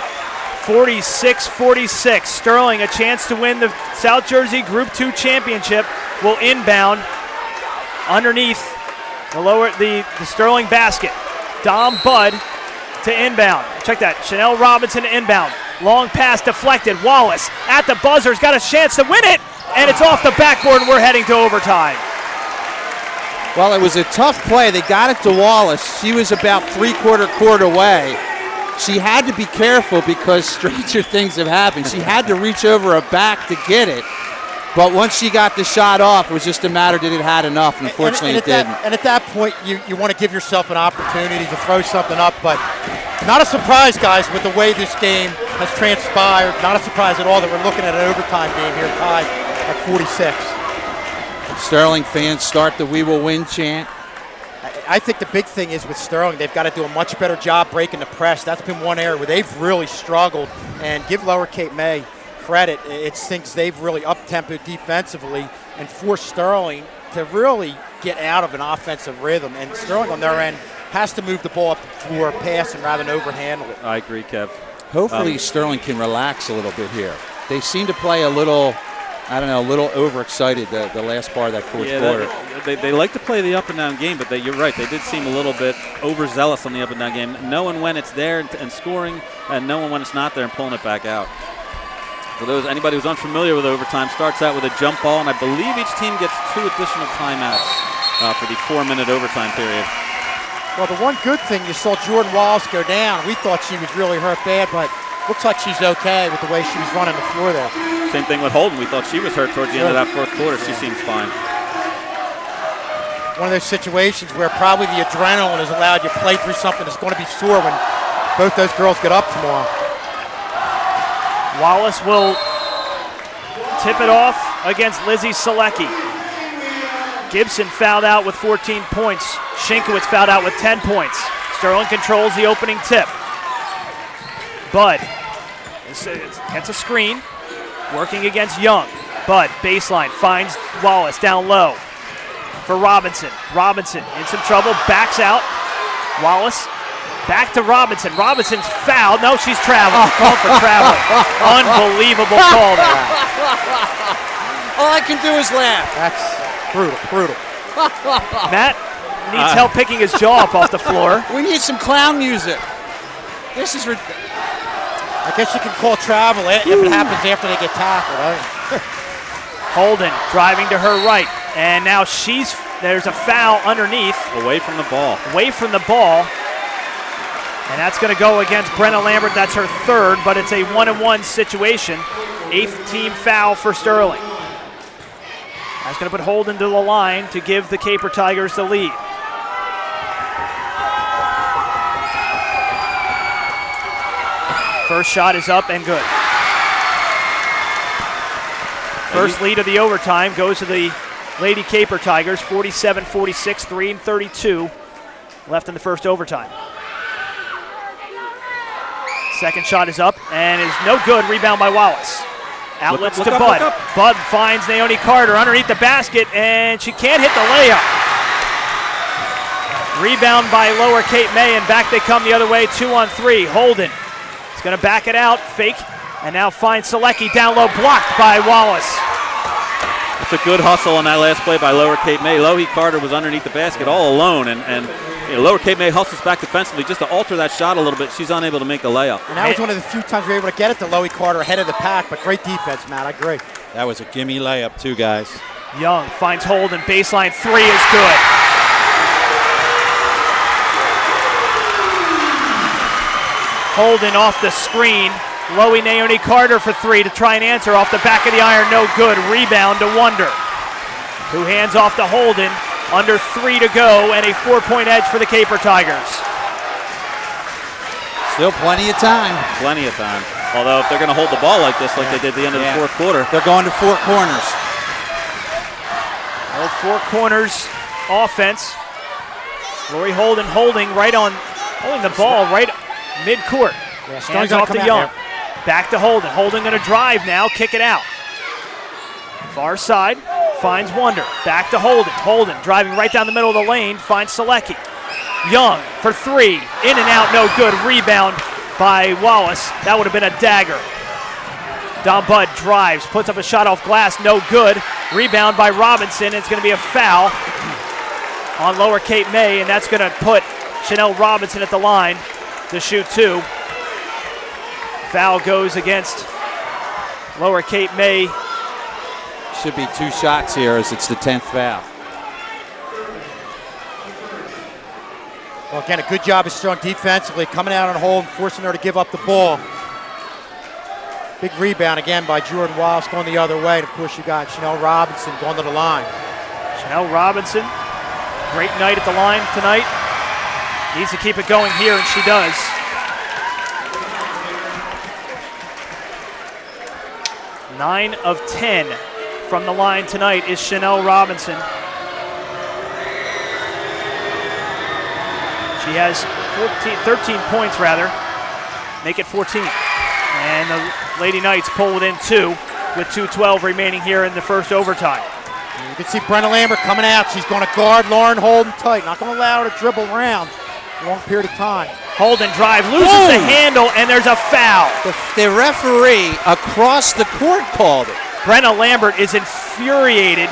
forty-six forty-six. Sterling, a chance to win the South Jersey Group two Championship, will inbound underneath the lower the, the Sterling basket. Dom Budd to inbound. Check that. Chanel Robinson to inbound. Long pass deflected. Wallace at the buzzer's got a chance to win it, and it's off the backboard, and we're heading to overtime. Well, it was a tough play. They got it to Wallace. She was about three-quarter court away. She had to be careful because stranger things have happened. She had to reach over her back to get it. But once she got the shot off, it was just a matter did it had enough. Unfortunately, and, and it didn't. That, and at that point, you, you want to give yourself an opportunity to throw something up. But not a surprise, guys, with the way this game has transpired. Not a surprise at all that we're looking at an overtime game here tied at forty-six. Sterling fans start the "We Will Win" chant. I think the big thing is with Sterling, they've got to do a much better job breaking the press. That's been one area where they've really struggled. And give Lower Cape May credit. It's things they've really up-tempoed defensively and forced Sterling to really get out of an offensive rhythm. And Sterling on their end has to move the ball up the floor, passing rather than overhandle it. I agree, Kev. Hopefully Um, Sterling can relax a little bit here. They seem to play a little, I don't know, a little overexcited the, the last part of that fourth Yeah, quarter. that- they, they like to play the up and down game, but they, you're right. They did seem a little bit overzealous on the up and down game, knowing when it's there and, and scoring, and knowing when it's not there and pulling it back out. For those anybody who's unfamiliar with overtime, starts out with a jump ball, and I believe each team gets two additional timeouts uh, for the four-minute overtime period. Well, the one good thing, you saw Jordan Wallace go down. We thought she was really hurt bad, but looks like she's okay with the way she was running the floor there. Same thing with Holden. We thought she was hurt towards the end of that fourth quarter. She seems fine. One of those situations where probably the adrenaline has allowed you to play through something that's going to be sore when both those girls get up tomorrow. Wallace will tip it off against Lizzie Selecki. Gibson fouled out with fourteen points. Shinkowitz fouled out with ten points. Sterling controls the opening tip. Bud gets a screen, working against Young. Bud, baseline, finds Wallace down low for Robinson. Robinson in some trouble, backs out. Wallace back to Robinson. Robinson's fouled. No, she's traveling. Called for traveling. Unbelievable call there. All I can do is laugh. That's brutal, brutal. Matt needs uh, help picking his jaw up off the floor. We need some clown music. This is ridiculous. I guess you can call travel if it happens after they get tackled. Right? Holden driving to her right, and now she's there's a foul underneath. Away from the ball. Away from the ball. And that's going to go against Brenna Lambert. That's her third, but it's a one-and-one situation. Eighth team foul for Sterling. That's going to put Holden to the line to give the Caper Tigers the lead. First shot is up and good. First lead of the overtime goes to the Lady Caper Tigers, forty-seven forty-six, three and thirty-two left in the first overtime. Second shot is up and is no good. Rebound by Wallace. Outlets look, look to up, Bud. Bud finds Naomi Carter underneath the basket, and she can't hit the layup. Rebound by Lower Cape May, and back they come the other way, two on three. Holden is going to back it out, fake, and now finds Selecki down low, blocked by Wallace. It's a good hustle on that last play by Lower Cape May. Loie Carter was underneath the basket all alone, and, and you know, Lower Cape May hustles back defensively just to alter that shot a little bit. She's unable to make the layup. And that was one of the few times we were able to get it to Loie Carter ahead of the pack, but great defense, Matt. I agree. That was a gimme layup, too, guys. Young finds Holden. Baseline three is good. Holden off the screen. Loie Naomi Carter for three to try and answer off the back of the iron. No good. Rebound to Wonder, who hands off to Holden. Under three to go and a four-point edge for the Caper Tigers. Still plenty of time. Plenty of time. Although if they're going to hold the ball like this, like yeah. they did at the end of yeah. the fourth quarter. They're going to four corners. Old four corners offense. Lori Holden holding right on, holding the ball right mid-court. Yeah, hands off to Young. Back to Holden. Holden going to drive now, kick it out. Far side. Finds Wonder. Back to Holden. Holden driving right down the middle of the lane. Finds Selecki. Young for three. In and out, no good. Rebound by Wallace. That would have been a dagger. Don Budd drives. Puts up a shot off glass. No good. Rebound by Robinson. It's going to be a foul on Lower Cape May, and that's going to put Chanel Robinson at the line to shoot two. Foul goes against Lower Cape May. Should be two shots here as it's the tenth foul. Well, again, a good job of Strong defensively, coming out on hold and forcing her to give up the ball. Big rebound again by Jordan Wallace going the other way. And, of course, you got Chanel Robinson going to the line. Chanel Robinson, great night at the line tonight. Needs to keep it going here, and she does. Nine of ten. From the line tonight is Chanel Robinson. She has fourteen, thirteen points, rather. Make it fourteen. And the Lady Knights pull within two with two twelve remaining here in the first overtime. And you can see Brenna Lambert coming out. She's going to guard Lauren Holden tight. Not going to allow her to dribble around a long period of time. Holden drive, loses Boom. the handle, and there's a foul. The, the referee across the court called it. Brenna Lambert is infuriated.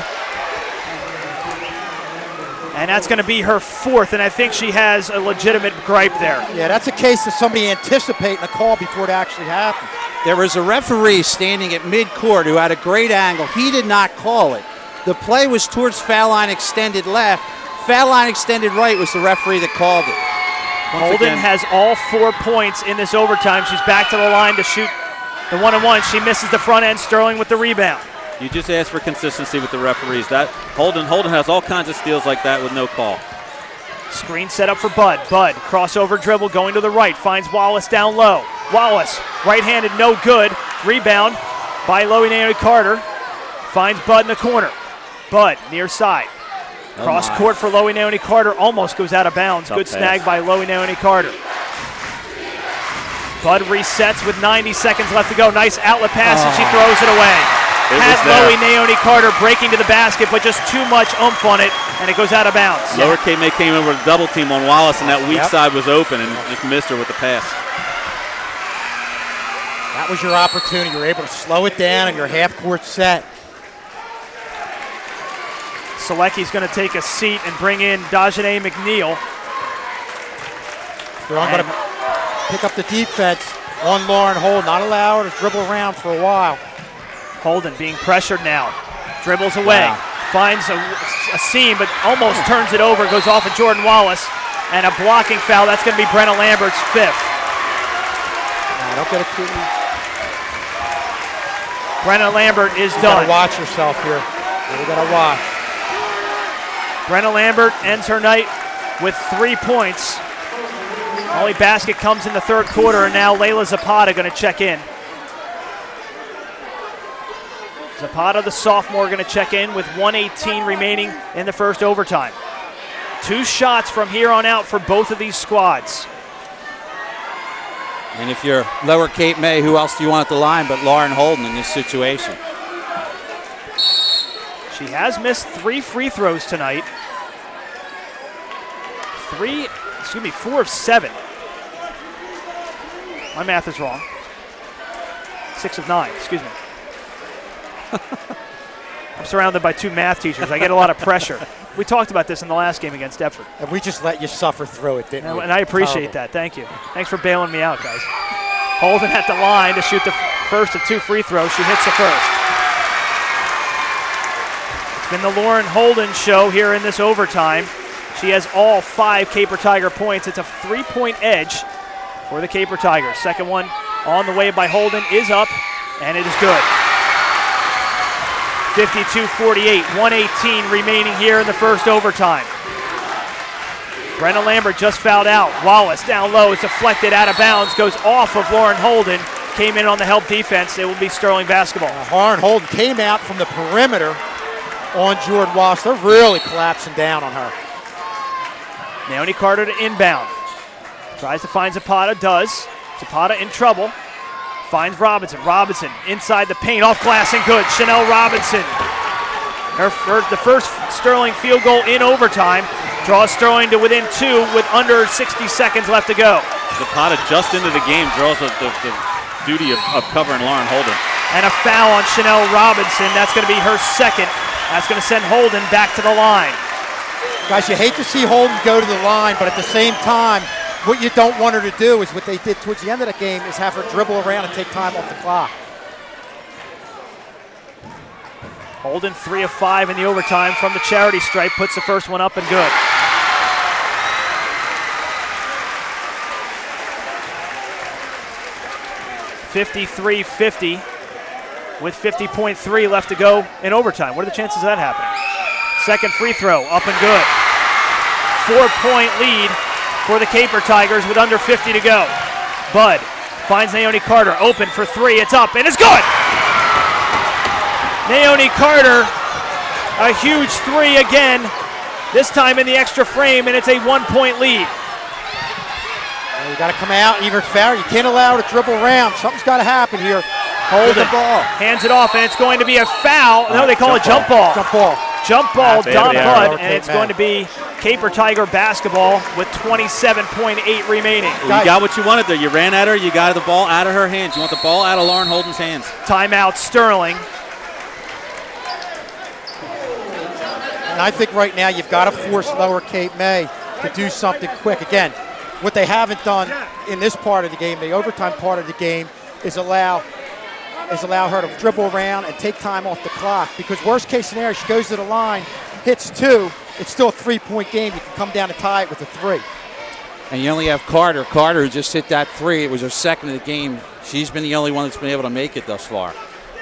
And that's going to be her fourth, and I think she has a legitimate gripe there. Yeah, that's a case of somebody anticipating a call before it actually happened. There was a referee standing at midcourt who had a great angle. He did not call it. The play was towards foul line extended left. Foul line extended right was the referee that called it. Once Holden again, has all four points in this overtime. She's back to the line to shoot the one and one. She misses the front end. Sterling with the rebound. You just ask for consistency with the referees. That Holden Holden has all kinds of steals like that with no call. Screen set up for Bud. Bud, crossover dribble going to the right. Finds Wallace down low. Wallace, right-handed, no good. Rebound by Loie Naomi Carter. Finds Bud in the corner. Bud, near side. Oh Cross my. court for Loie Naomi Carter. Almost goes out of bounds. Tough good pass. snag by Loie Naomi Carter. Bud resets with ninety seconds left to go. Nice outlet pass, Oh. and she throws it away. It Had was there. Loey Naomi Carter breaking to the basket, but just too much oomph on it, and it goes out of bounds. Lower Cape May came in with a double team on Wallace, and that weak Yep. side was open and just missed her with the pass. That was your opportunity. You were able to slow it down in your half-court set. Selecki's going to take a seat and bring in Dajane McNeil. They're going to pick up the defense on Lauren Holden. Not allow her to dribble around for a while. Holden being pressured now. Dribbles away. Wow. Finds a, a seam, but almost turns it over. Goes off of Jordan Wallace. And a blocking foul. That's going to be Brenna Lambert's fifth. Nah, don't get it too easy. Brenna Lambert is You done. gotta watch yourself here. You gotta watch. Brenna Lambert ends her night with three points. Only basket comes in the third quarter, and now Layla Zapata going to check in. Zapata, the sophomore, going to check in with one eighteen remaining in the first overtime. Two shots from here on out for both of these squads. And if you're Lower Cape May, who else do you want at the line but Lauren Holden in this situation? She has missed three free throws tonight. Three, excuse me, four of seven. My math is wrong. Six of nine, excuse me. I'm surrounded by two math teachers. I get a lot of pressure. We talked about this in the last game against Deptford. And we just let you suffer through it, didn't And, we? and I appreciate Terrible. that. Thank you. Thanks for bailing me out, guys. Holden at the line to shoot the f- first of two free throws. She hits the first. It's been the Lauren Holden show here in this overtime. She has all five Caper Tiger points. It's a three-point edge for the Caper Tigers. Second one on the way by Holden is up, and it is good. fifty-two forty-eight, one eighteen remaining here in the first overtime. Brenna Lambert just fouled out. Wallace down low is deflected out of bounds, goes off of Lauren Holden. Came in on the help defense. It will be Sterling basketball. Uh, Lauren Holden came out from the perimeter on Jordan Wallace. They're really collapsing down on her. Naomi Carter to inbound. Tries to find Zapata, does. Zapata in trouble. Finds Robinson. Robinson inside the paint, off glass and good. Chanel Robinson. Her, her the first Sterling field goal in overtime. Draws Sterling to within two with under sixty seconds left to go. Zapata just into the game draws the, the, the duty of, of covering Lauren Holden. And a foul on Chanel Robinson. That's going to be her second. That's going to send Holden back to the line. Guys, you hate to see Holden go to the line, but at the same time, what you don't want her to do is what they did towards the end of the game is have her dribble around and take time off the clock. Holden three of five in the overtime from the charity stripe. Puts the first one up and good. fifty-three fifty with fifty point three left to go in overtime. What are the chances of that happening? Second free throw, up and good. Four-point lead for the Caper Tigers with under fifty to go. Bud finds Naomi Carter, open for three. It's up, and it's good! Naomi Carter, a huge three again, this time in the extra frame, and it's a one-point lead. Well, you got to come out even fair. You can't allow her to dribble around. Something's got to happen here. Hold Holden the ball. hands it off, and it's going to be a foul. No, they call it jump ball. Jump ball. Jump ball, That's Don it, yeah. Bud, Okay, and it's man. going to be Caper Tiger basketball with twenty-seven point eight remaining. You got what you wanted there. You ran at her. You got the ball out of her hands. You want the ball out of Lauren Holden's hands. Timeout, Sterling. And I think right now you've got to force Lower Cape May to do something quick. Again, what they haven't done in this part of the game, the overtime part of the game, is allow is allow her to dribble around and take time off the clock. Because worst case scenario, she goes to the line, hits two, it's still a three-point game. You can come down and tie it with a three. And you only have Carter. Carter who just hit that three. It was her second of the game. She's been the only one that's been able to make it thus far.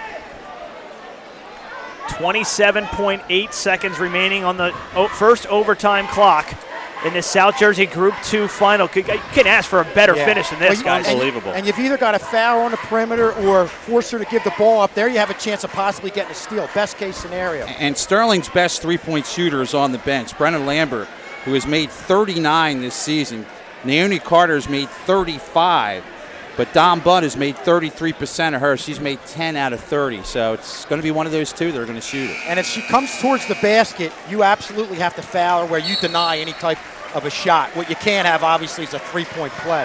twenty-seven point eight seconds remaining on the o- first overtime clock in this South Jersey Group two final. You can ask for a better Yeah. finish than this, Well, guys. and- Unbelievable. And you've either got a foul on the perimeter or force her to give the ball up. There you have a chance of possibly getting a steal. Best case scenario. And Sterling's best three-point shooter is on the bench. Brennan Lambert, who has made thirty-nine this season. Naomi Carter's made thirty-five. But Dom Budd has made thirty-three percent of hers. She's made ten out of thirty. So it's going to be one of those two that are going to shoot it. And if she comes towards the basket, you absolutely have to foul her where you deny any type of a shot. What you can't have, obviously, is a three-point play.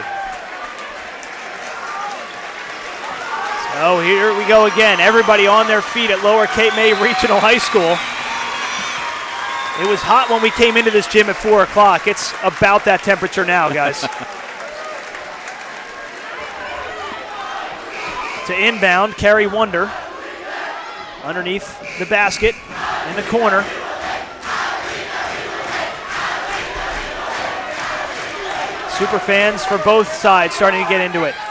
Oh, here we go again. Everybody on their feet at Lower Cape May Regional High School. It was hot when we came into this gym at four o'clock. It's about that temperature now, guys. To inbound, Carrie Wonder underneath the basket in the corner. Super fans for both sides starting to get into it.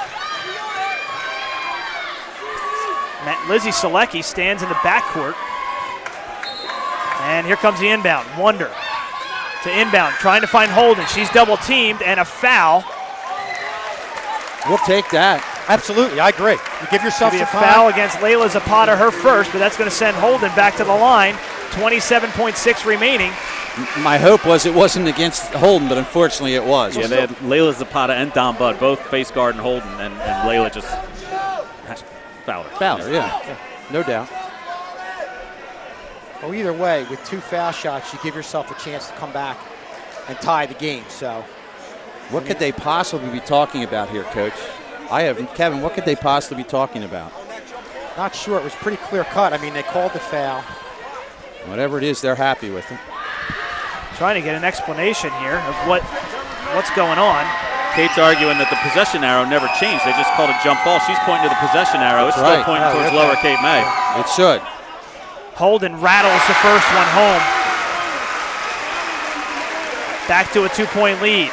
Lizzie Selecki stands in the backcourt. And here comes the inbound. Wonder to inbound, trying to find Holden. She's double teamed and a foul. We'll take that. Absolutely, I agree. You give yourself Be some a time. foul against Layla Zapata, her first, but that's going to send Holden back to the line. twenty-seven point six remaining. My hope was it wasn't against Holden, but unfortunately it was. Yeah, they had Layla Zapata and Dom Budd both face guard and Holden, and, and Layla just fouled her. Fouled her, yeah. yeah. No doubt. Well, either way, with two foul shots, you give yourself a chance to come back and tie the game. So, what could they possibly be talking about here, Coach? I haven't. Kevin, what could they possibly be talking about? Not sure. It was pretty clear cut. I mean, they called the foul. Whatever it is, they're happy with it. Trying to get an explanation here of what what's going on. Kate's arguing that the possession arrow never changed. They just called a jump ball. She's pointing to the possession arrow. It's Right. still pointing Oh, towards okay. Lower Cape May. It should. Holden rattles the first one home. Back to a two-point lead.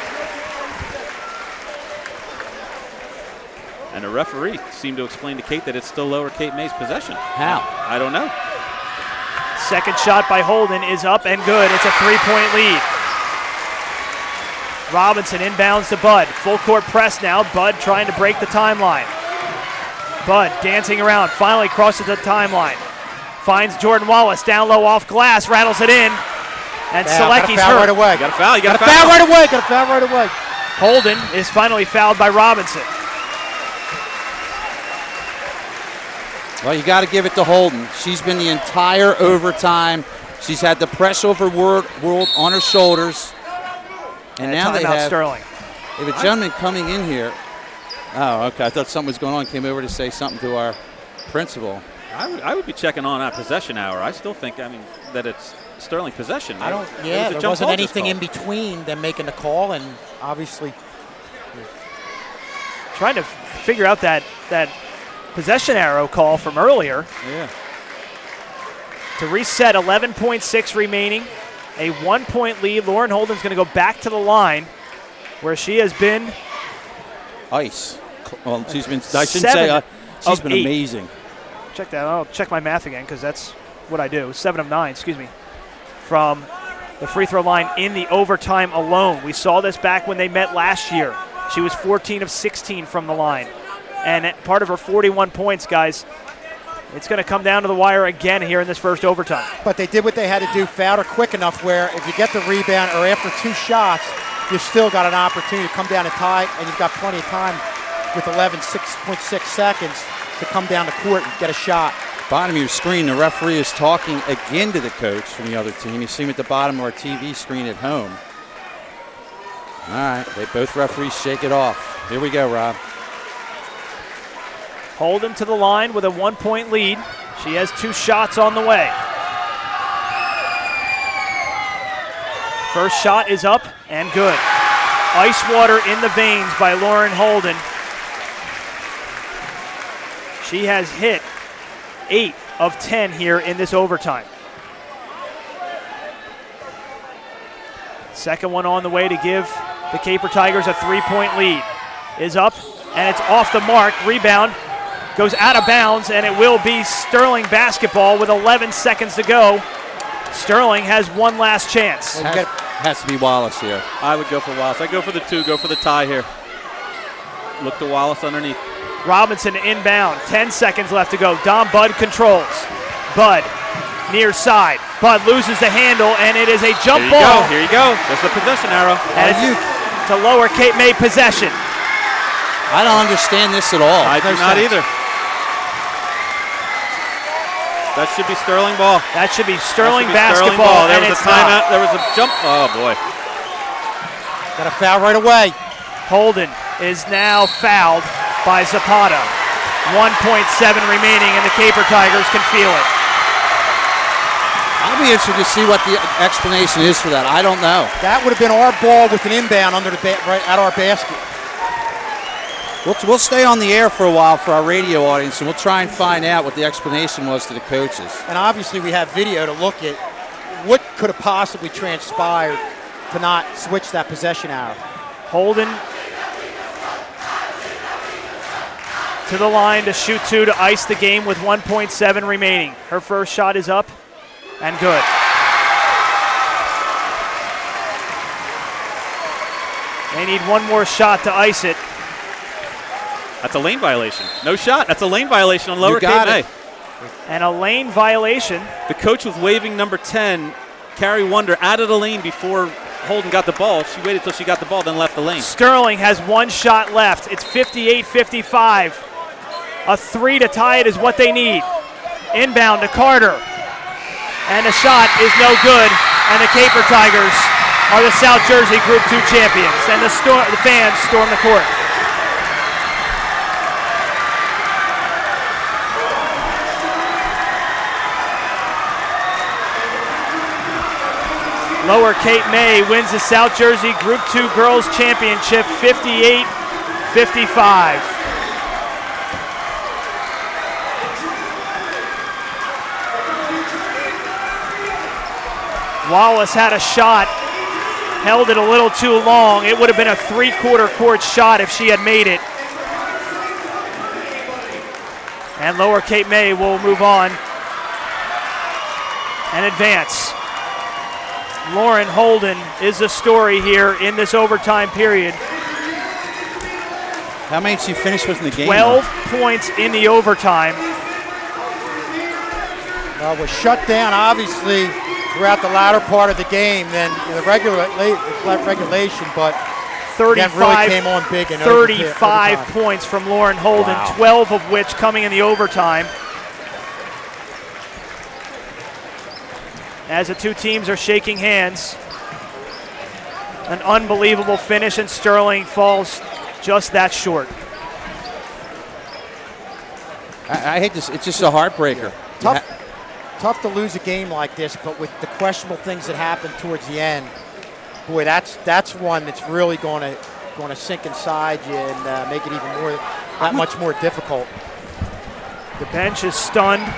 And the referee seemed to explain to Kate that it's still Lower Cape May's possession. How? I don't know. Second shot by Holden is up and good. It's a three-point lead. Robinson inbounds to Budd. Full court press now. Budd trying to break the timeline. Budd dancing around, finally crosses the timeline. Finds Jordan Wallace down low off glass, rattles it in. And Foul. Got a Selecki's foul hurt. right away. You got a foul. You got, Got a foul right away. Got a foul right away. Holden is finally fouled by Robinson. Well, you got to give it to Holden. She's been the entire overtime. She's had the press over world, world on her shoulders. And, And now they timeout have, Sterling. they have a gentleman coming in here. Oh, okay. I thought something was going on. Came over to say something to our principal. I would, I would be checking on that possession hour. I still think, I mean, that it's Sterling possession. I don't. It Yeah, was a there jump wasn't ball just anything in called. between them making the call, and obviously, Trying to f- figure out that, that possession arrow call from earlier. Yeah. To reset, eleven point six remaining. A one-point lead. Lauren Holden's going to go back to the line where she has been Ice. Well, she's been, I shouldn't Seven say, uh, she's of been eight. amazing. Check that. I'll check my math again because that's what I do. Seven of nine, excuse me, from the free throw line in the overtime alone. We saw this back when they met last year. She was fourteen of sixteen from the line. And at part of her forty-one points, guys, it's going to come down to the wire again here in this first overtime. but they did what they had to do, fouled her quick enough where if you get the rebound or after two shots, you've still got an opportunity to come down and tie, and you've got plenty of time with eleven point six seconds to come down the court and get a shot. Bottom of your screen, the referee is talking again to the coach from the other team. You see him at the bottom of our T V screen at home. All right, they both referees shake it off. Here we go, Rob. Holden to the line with a one-point lead. She has two shots on the way. First shot is up and good. Ice water in the veins by Lauren Holden. She has hit eight of ten here in this overtime. Second one on the way to give the Caper Tigers a three-point lead. Is up, and it's off the mark. Rebound goes out of bounds, and it will be Sterling basketball with eleven seconds to go. Sterling has one last chance. Well, Has, you got- has to be Wallace here. I would go for Wallace. I go for the two, go for the tie here. Look to Wallace underneath. Robinson inbound, ten seconds left to go. Dom Budd controls. Budd near side. Budd loses the handle, and it is a jump Here you ball. go. Here you go. There's the possession arrow. And it's, it's a Lower Cape May possession. I don't understand this at all. I do No not sense. either. That should be Sterling ball. That should be That Sterling should be Sterling basketball, ball. There and was a it's not. timeout. There was a jump. Oh, boy. Got a foul right away. Holden is now fouled by Zapata. one point seven remaining, and the Caper Tigers can feel it. I'll be interested to see what the explanation is for that. I don't know. That would have been our ball with an inbound under the ba- right at our basket. We'll, we'll stay on the air for a while for our radio audience, and we'll try and find out what the explanation was to the coaches. And obviously we have video to look at what could have possibly transpired to not switch that possession arrow. Holden to the line to shoot two to ice the game with one point seven remaining. Her first shot is up and good. They need one more shot to ice it. That's a lane violation. No shot. That's a lane violation on Lower You Cape got May. it. And a lane violation. The coach was waving number ten, Carrie Wonder, out of the lane before Holden got the ball. She waited till she got the ball, then left the lane. Sterling has one shot left. It's fifty-eight fifty-five. A three to tie it is what they need. Inbound to Carter. And the shot is no good. And the Caper Tigers are the South Jersey Group two champions. And the, stor- the fans storm the court. Lower Cape May wins the South Jersey Group two Girls Championship fifty-eight fifty-five. Wallace had a shot, held it a little too long. It would have been a three-quarter court shot if she had made it. And Lower Cape May will move on and advance. Lauren Holden is the story here in this overtime period. How many did she finish with in the game? twelve points in the overtime. Uh, was shut down, obviously, throughout the latter part of the game than in the regular late regulation, but again, really came on big in thirty-five overtime. points from Lauren Holden, Wow. twelve of which coming in the overtime. As the two teams are shaking hands, an unbelievable finish, and Sterling falls just that short. I, I hate this. It's just a heartbreaker. Tough, tough to lose a game like this, but with the questionable things that happened towards the end, boy, that's that's one that's really going to going to sink inside you and uh, make it even more that much more difficult. The bench is stunned.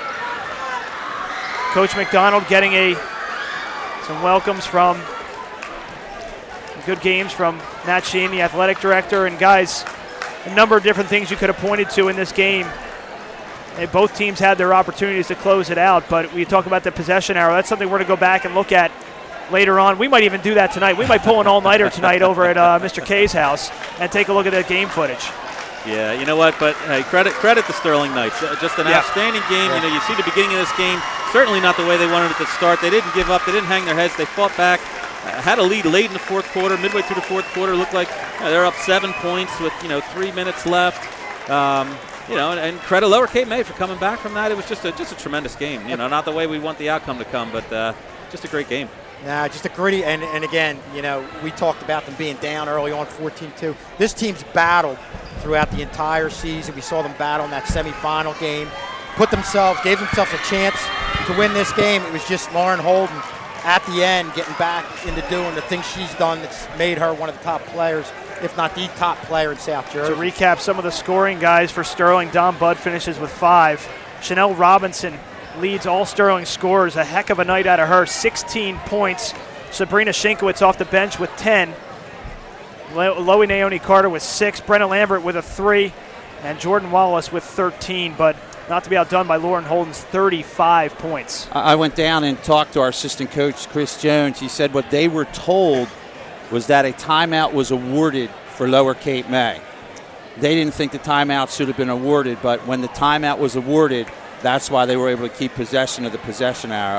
Coach McDonald getting a some welcomes from good games from Nat Sheen, the athletic director, and guys, a number of different things you could have pointed to in this game. And both teams had their opportunities to close it out, but we talk about the possession arrow. That's something we're going to go back and look at later on. We might even do that tonight. We might pull an all-nighter tonight over at uh, Mister K's house and take a look at that game footage. Yeah, you know what? But hey, credit credit the Sterling Knights. Uh, just an Yeah. outstanding game. You know, you see the beginning of this game. Certainly not the way they wanted it to start. They didn't give up. They didn't hang their heads. They fought back. Uh, had a lead late in the fourth quarter. Midway through the fourth quarter, looked like uh, they're up seven points with you know three minutes left. Um, you know, and, and credit Lower Cape May for coming back from that. It was just a just a tremendous game. You know, not the way we want the outcome to come, but uh, just a great game. Nah, just a gritty, and, and again, you know, we talked about them being down early on fourteen two. This team's battled throughout the entire season. We saw them battle in that semifinal game, put themselves, gave themselves a chance to win this game. It was just Lauren Holden at the end getting back into doing the things she's done that's made her one of the top players, if not the top player in South Jersey. To recap some of the scoring guys for Sterling, Don Budd finishes with five. Chanel Robinson leads all Sterling scorers. A heck of a night out of her, sixteen points. Sabrina Shinkowitz off the bench with ten. Lo- Loie Naomi Carter with six. Brenna Lambert with a three. And Jordan Wallace with thirteen, but not to be outdone by Lauren Holden's thirty-five points. I I went down and talked to our assistant coach, Chris Jones. He said what they were told was that a timeout was awarded for Lower Cape May. They didn't think the timeout should have been awarded, but when the timeout was awarded, that's why they were able to keep possession of the possession arrow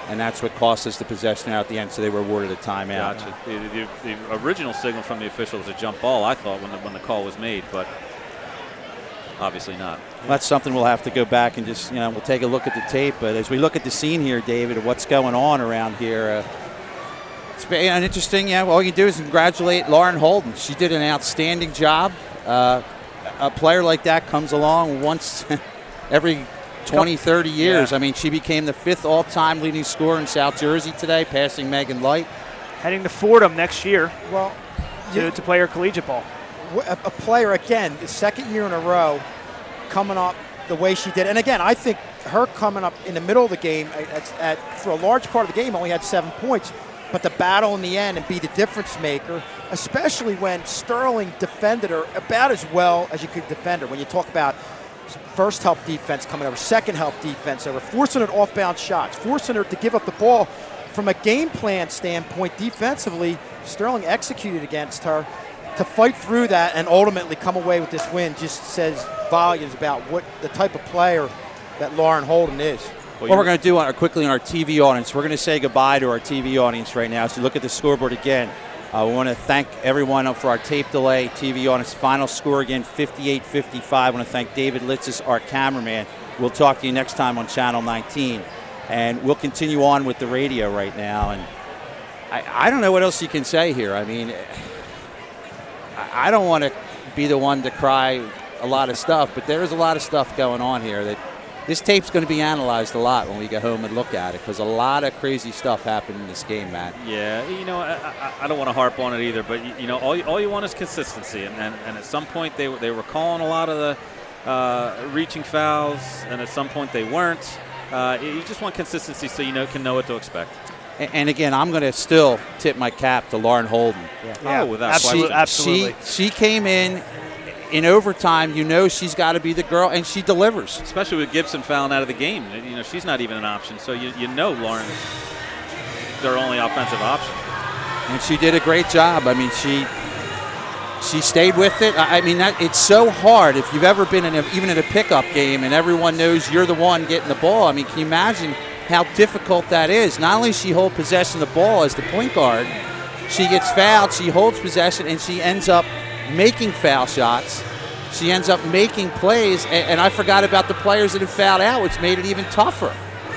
and that's what cost us the possession out at the end, so they were awarded a timeout. Gotcha. The, the, the original signal from the official was a jump ball, I thought, when the, when the call was made, but obviously not. Well, that's something we'll have to go back and just, you know, we'll take a look at the tape. But as we look at the scene here, David, of what's going on around here, uh, it's been an interesting, yeah, all you do is congratulate Lauren Holden. She did an outstanding job. Uh, a player like that comes along once every twenty, thirty years. Yeah. I mean, she became the fifth all-time leading scorer in South Jersey today, passing Megan Light. Heading to Fordham next year Well, to, you- to play her collegiate ball. a, a player, again, the second year in a row, coming up the way she did. And again, I think her coming up in the middle of the game, at, at, for a large part of the game, only had seven points. But the battle in the end and be the difference maker, especially when Sterling defended her about as well as you could defend her. When you talk about first help defense coming over, second help defense over, forcing her off-bound shots, forcing her to give up the ball. From a game plan standpoint, defensively, Sterling executed against her. To fight through that and ultimately come away with this win just says volumes about what the type of player that Lauren Holden is. What we're going to do on our, quickly on our T V audience, we're going to say goodbye to our T V audience right now. So look at the scoreboard again. Uh, we want to thank everyone for our tape delay. T V audience, final score again, fifty-eight fifty-five. I want to thank David Litzis, our cameraman. We'll talk to you next time on Channel nineteen. And we'll continue on with the radio right now. And I, I don't know what else you can say here. I mean, I, I don't want to be the one to cry a lot of stuff, but there is a lot of stuff going on here that this tape's going to be analyzed a lot when we go home and look at it, because a lot of crazy stuff happened in this game, Matt. Yeah, you know, I, I, I don't want to harp on it either, but, you, you know, all you, all you want is consistency. And, and, and at some point they, they were calling a lot of the uh, reaching fouls, and at some point they weren't. Uh, you just want consistency so you know can know what to expect. And, and again, I'm going to still tip my cap to Lauren Holden. Yeah, Oh, without absolutely. question. absolutely. She, she came in in overtime. You know she's got to be the girl, and she delivers. Especially with Gibson fouling out of the game. You know, she's not even an option, so you, you know Lauren's their only offensive option. And she did a great job. I mean, she she stayed with it. I I mean, that, it's so hard if you've ever been in a, even in a pickup game and everyone knows you're the one getting the ball. I mean, can you imagine how difficult that is? Not only does she hold possession of the ball as the point guard, she gets fouled, she holds possession, and she ends up making foul shots. She ends up making plays, and, and I forgot about the players that have fouled out, which made it even tougher.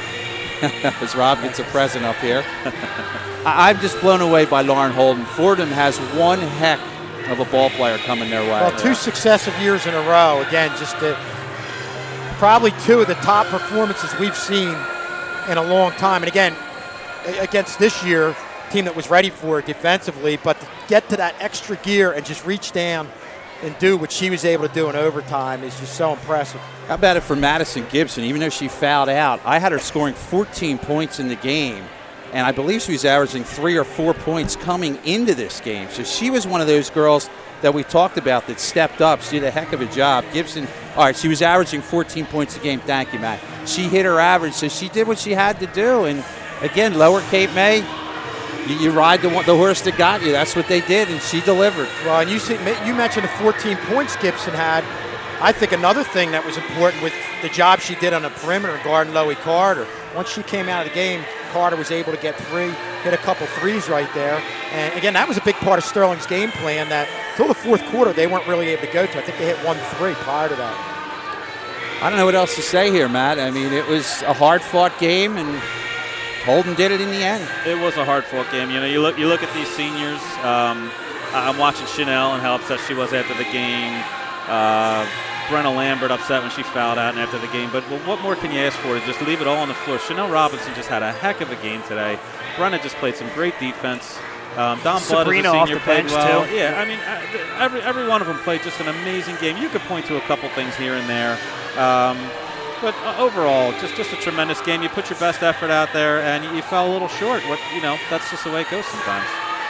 As Rob gets a present up here. I, I'm just blown away by Lauren Holden. Fordham has one heck of a ball player coming their way. Well, two successive years in a row. Again, just the, probably two of the top performances we've seen in a long time. And again, against this year, team that was ready for it defensively, but to get to that extra gear and just reach down and do what she was able to do in overtime is just so impressive. How about it for Madison Gibson? Even though she fouled out, I had her scoring fourteen points in the game, and I believe she was averaging three or four points coming into this game. So she was one of those girls that we talked about that stepped up. She did a heck of a job. Gibson, all right, she was averaging fourteen points a game. Thank you, Matt. She hit her average, so she did what she had to do. And again, Lower Cape May, you, you ride the, the horse that got you. That's what they did, and she delivered. Well, and you see, you mentioned the fourteen points Gibson had. I think another thing that was important with the job she did on the perimeter guarding Loie Carter. Once she came out of the game, Carter was able to get free, hit a couple threes right there. And again, that was a big part of Sterling's game plan that until the fourth quarter, they weren't really able to go to. I think they hit one three prior to that. I don't know what else to say here, Matt. I mean, it was a hard-fought game, and Holden did it in the end. It was a hard-fought game. You know, you look you look at these seniors. Um, I'm watching Chanel and how upset she was after the game. Uh, Brenna Lambert upset when she fouled out and after the game. But well, what more can you ask for to just leave it all on the floor? Chanel Robinson just had a heck of a game today. Brenna just played some great defense. Um, Don Blood, Sabrina as a off senior, the played bench, well. too. Yeah, I mean, every every one of them played just an amazing game. You could point to a couple things here and there. Um, But uh, overall, just, just a tremendous game. You put your best effort out there, and you, you fell a little short. What you know, that's just the way it goes sometimes.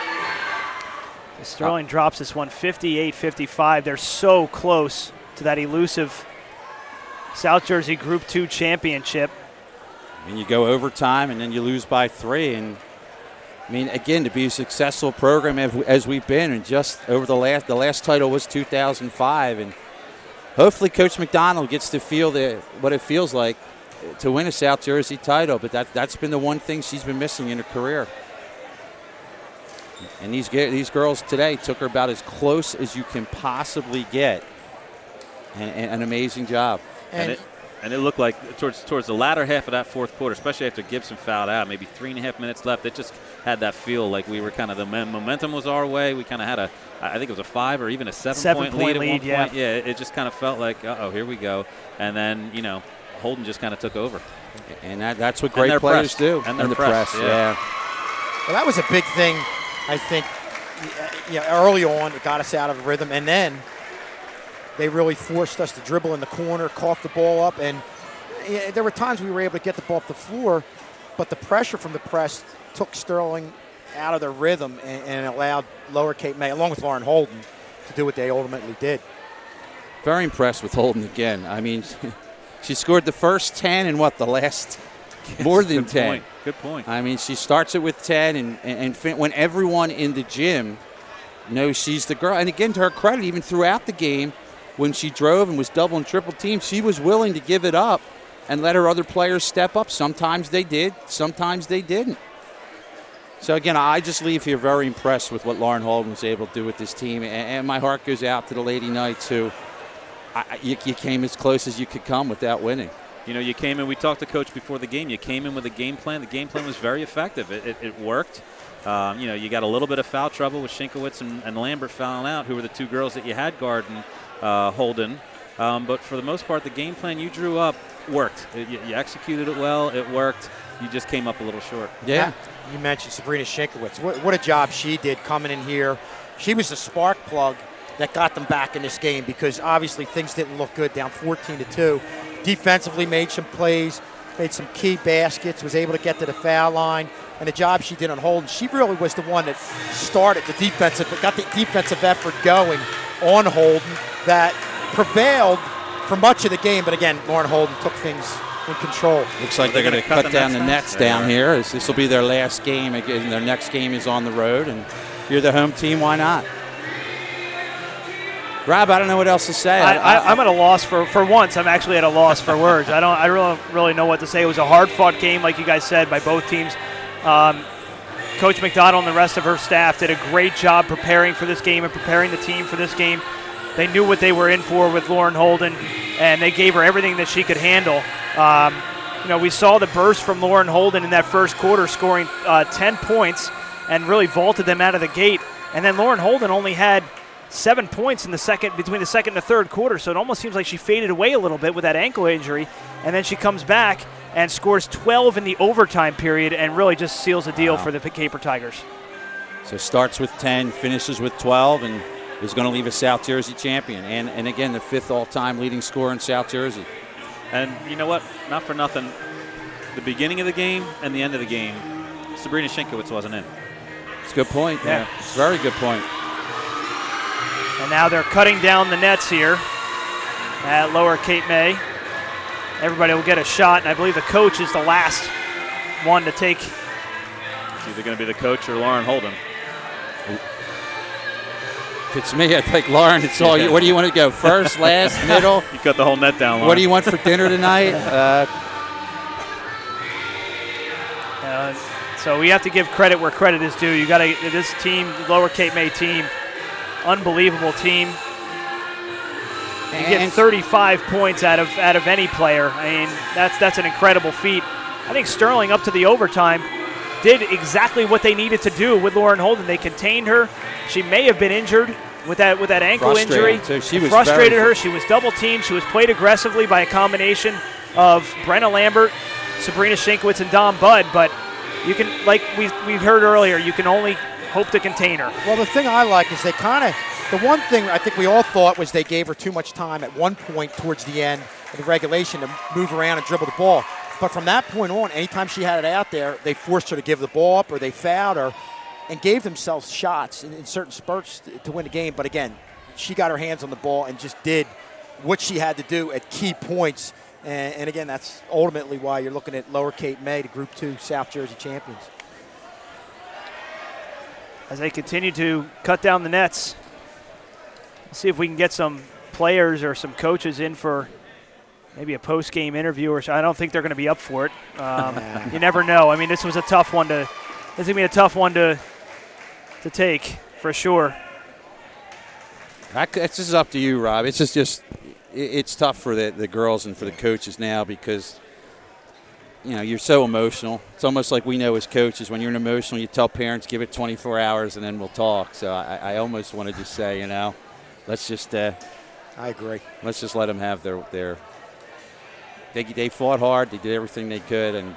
Sterling uh, drops this one fifty-eight fifty-five. They're so close to that elusive South Jersey Group two championship. And you go overtime, and then you lose by three. And I mean, again, to be a successful program as we've been, and just over the last the last title was two thousand five, and hopefully Coach McDonald gets to feel the what it feels like to win a South Jersey title, but that, that's been the one thing she's been missing in her career. And these these girls today took her about as close as you can possibly get. And, and an amazing job. And, and, it, and it looked like towards towards the latter half of that fourth quarter, especially after Gibson fouled out, maybe three and a half minutes left, it just had that feel like we were kind of, the momentum was our way. We kind of had a, I think it was a five or even a seven, seven point, point lead, lead at one yeah. point. Yeah, it just kind of felt like, uh-oh, here we go. And then, you know, Holden just kind of took over. And that, that's what great players pressed. do. And, and the press, press, yeah. yeah. Well, that was a big thing, I think, you know, early on. It got us out of rhythm, and then they really forced us to dribble in the corner, cough the ball up, and yeah, there were times we were able to get the ball up the floor, but the pressure from the press took Sterling out of their rhythm and, and allowed Lower Cape May, along with Lauren Holden, to do what they ultimately did. Very impressed with Holden again. I mean, she scored the first ten and what, the last more than Good ten. Point. Good point. I mean, she starts it with ten, and, and, and fin- when everyone in the gym knows she's the girl. And again, to her credit, even throughout the game, when she drove and was double and triple teamed, she was willing to give it up and let her other players step up. Sometimes they did, sometimes they didn't. So, again, I just leave here very impressed with what Lauren Holden was able to do with this team. And, and my heart goes out to the Lady Knights, who I, you, you came as close as you could come without winning. You know, you came in, we talked to Coach before the game, you came in with a game plan. The game plan was very effective. It, it, it worked. Um, you know, you got a little bit of foul trouble with Shinkowitz and, and Lambert fouling out, who were the two girls that you had guarding uh, Holden. Um, but for the most part, the game plan you drew up worked. It, you, you executed it well. It worked. You just came up a little short. Yeah. You mentioned Sabrina Shinkowitz. What, what a job she did coming in here. She was the spark plug that got them back in this game, because obviously things didn't look good, down fourteen to two. Defensively made some plays, made some key baskets, was able to get to the foul line. And the job she did on Holden, she really was the one that started the defensive, got the defensive effort going on Holden that prevailed for much of the game. But again, Lauren Holden took things in control. Looks like they're, they're going to cut, cut down the nets down here. This will be their last game. Again, their next game is on the road, and you're the home team. Why not? Rob, I don't know what else to say. I, I, I'm at a loss for, for once. I'm actually at a loss for words. I don't. I don't really know what to say. It was a hard-fought game, like you guys said, by both teams. Um, Coach McDonald and the rest of her staff did a great job preparing for this game and preparing the team for this game. They knew what they were in for with Lauren Holden, and they gave her everything that she could handle. Um, you know, we saw the burst from Lauren Holden in that first quarter, scoring uh, ten points and really vaulted them out of the gate. And then Lauren Holden only had seven points in the second, between the second and the third quarter, so it almost seems like she faded away a little bit with that ankle injury, and then she comes back and scores twelve in the overtime period and really just seals the deal wow. for the Caper Tigers. So starts with ten, finishes with twelve, and is going to leave a South Jersey champion. And, and again, the fifth all-time leading scorer in South Jersey. And you know what? Not for nothing, the beginning of the game and the end of the game, Sabrina Shinkowitz wasn't in. It's a good point. Yeah, yeah. It's a very good point. And now they're cutting down the nets here at Lower Cape May. Everybody will get a shot, and I believe the coach is the last one to take. It's either going to be the coach or Lauren Holden. If it's me, I think Lauren, it's all you. What do you want to go, first, last, middle? You cut the whole net down, Lauren. What do you want for dinner tonight? Uh, uh, so we have to give credit where credit is due. You got to this team, Lower Cape May team, unbelievable team. You get thirty-five points out of out of any player. I mean, that's that's an incredible feat. I think Sterling, up to the overtime, did exactly what they needed to do with Lauren Holden. They contained her. She may have been injured with that with that ankle injury. Too. She was frustrated her. She was double teamed. She was played aggressively by a combination of Brenna Lambert, Sabrina Shinkowitz, and Dom Budd. But you can, like we we heard earlier, you can only hope to contain her. Well, the thing I like is they kind of. The one thing I think we all thought was they gave her too much time at one point towards the end of the regulation to move around and dribble the ball. But from that point on, anytime she had it out there, they forced her to give the ball up or they fouled her and gave themselves shots in, in certain spurts to, to win the game. But again, she got her hands on the ball and just did what she had to do at key points. And, and again, that's ultimately why you're looking at Lower Cape May, the Group two South Jersey champions. As they continue to cut down the nets, see if we can get some players or some coaches in for maybe a post-game interview, or so. I don't think they're going to be up for it. Um, you never know. I mean, this was a tough one to. This is going to be a tough one to to take for sure. That, this is up to you, Rob. It's just, just it's tough for the, the girls and for the coaches now because, you know, you're so emotional. It's almost like we know as coaches, when you're emotional, you tell parents, give it twenty-four hours and then we'll talk. So I, I almost want to just say, you know, let's just uh, I agree. Let's just let them have their their. They they fought hard. They did everything they could, and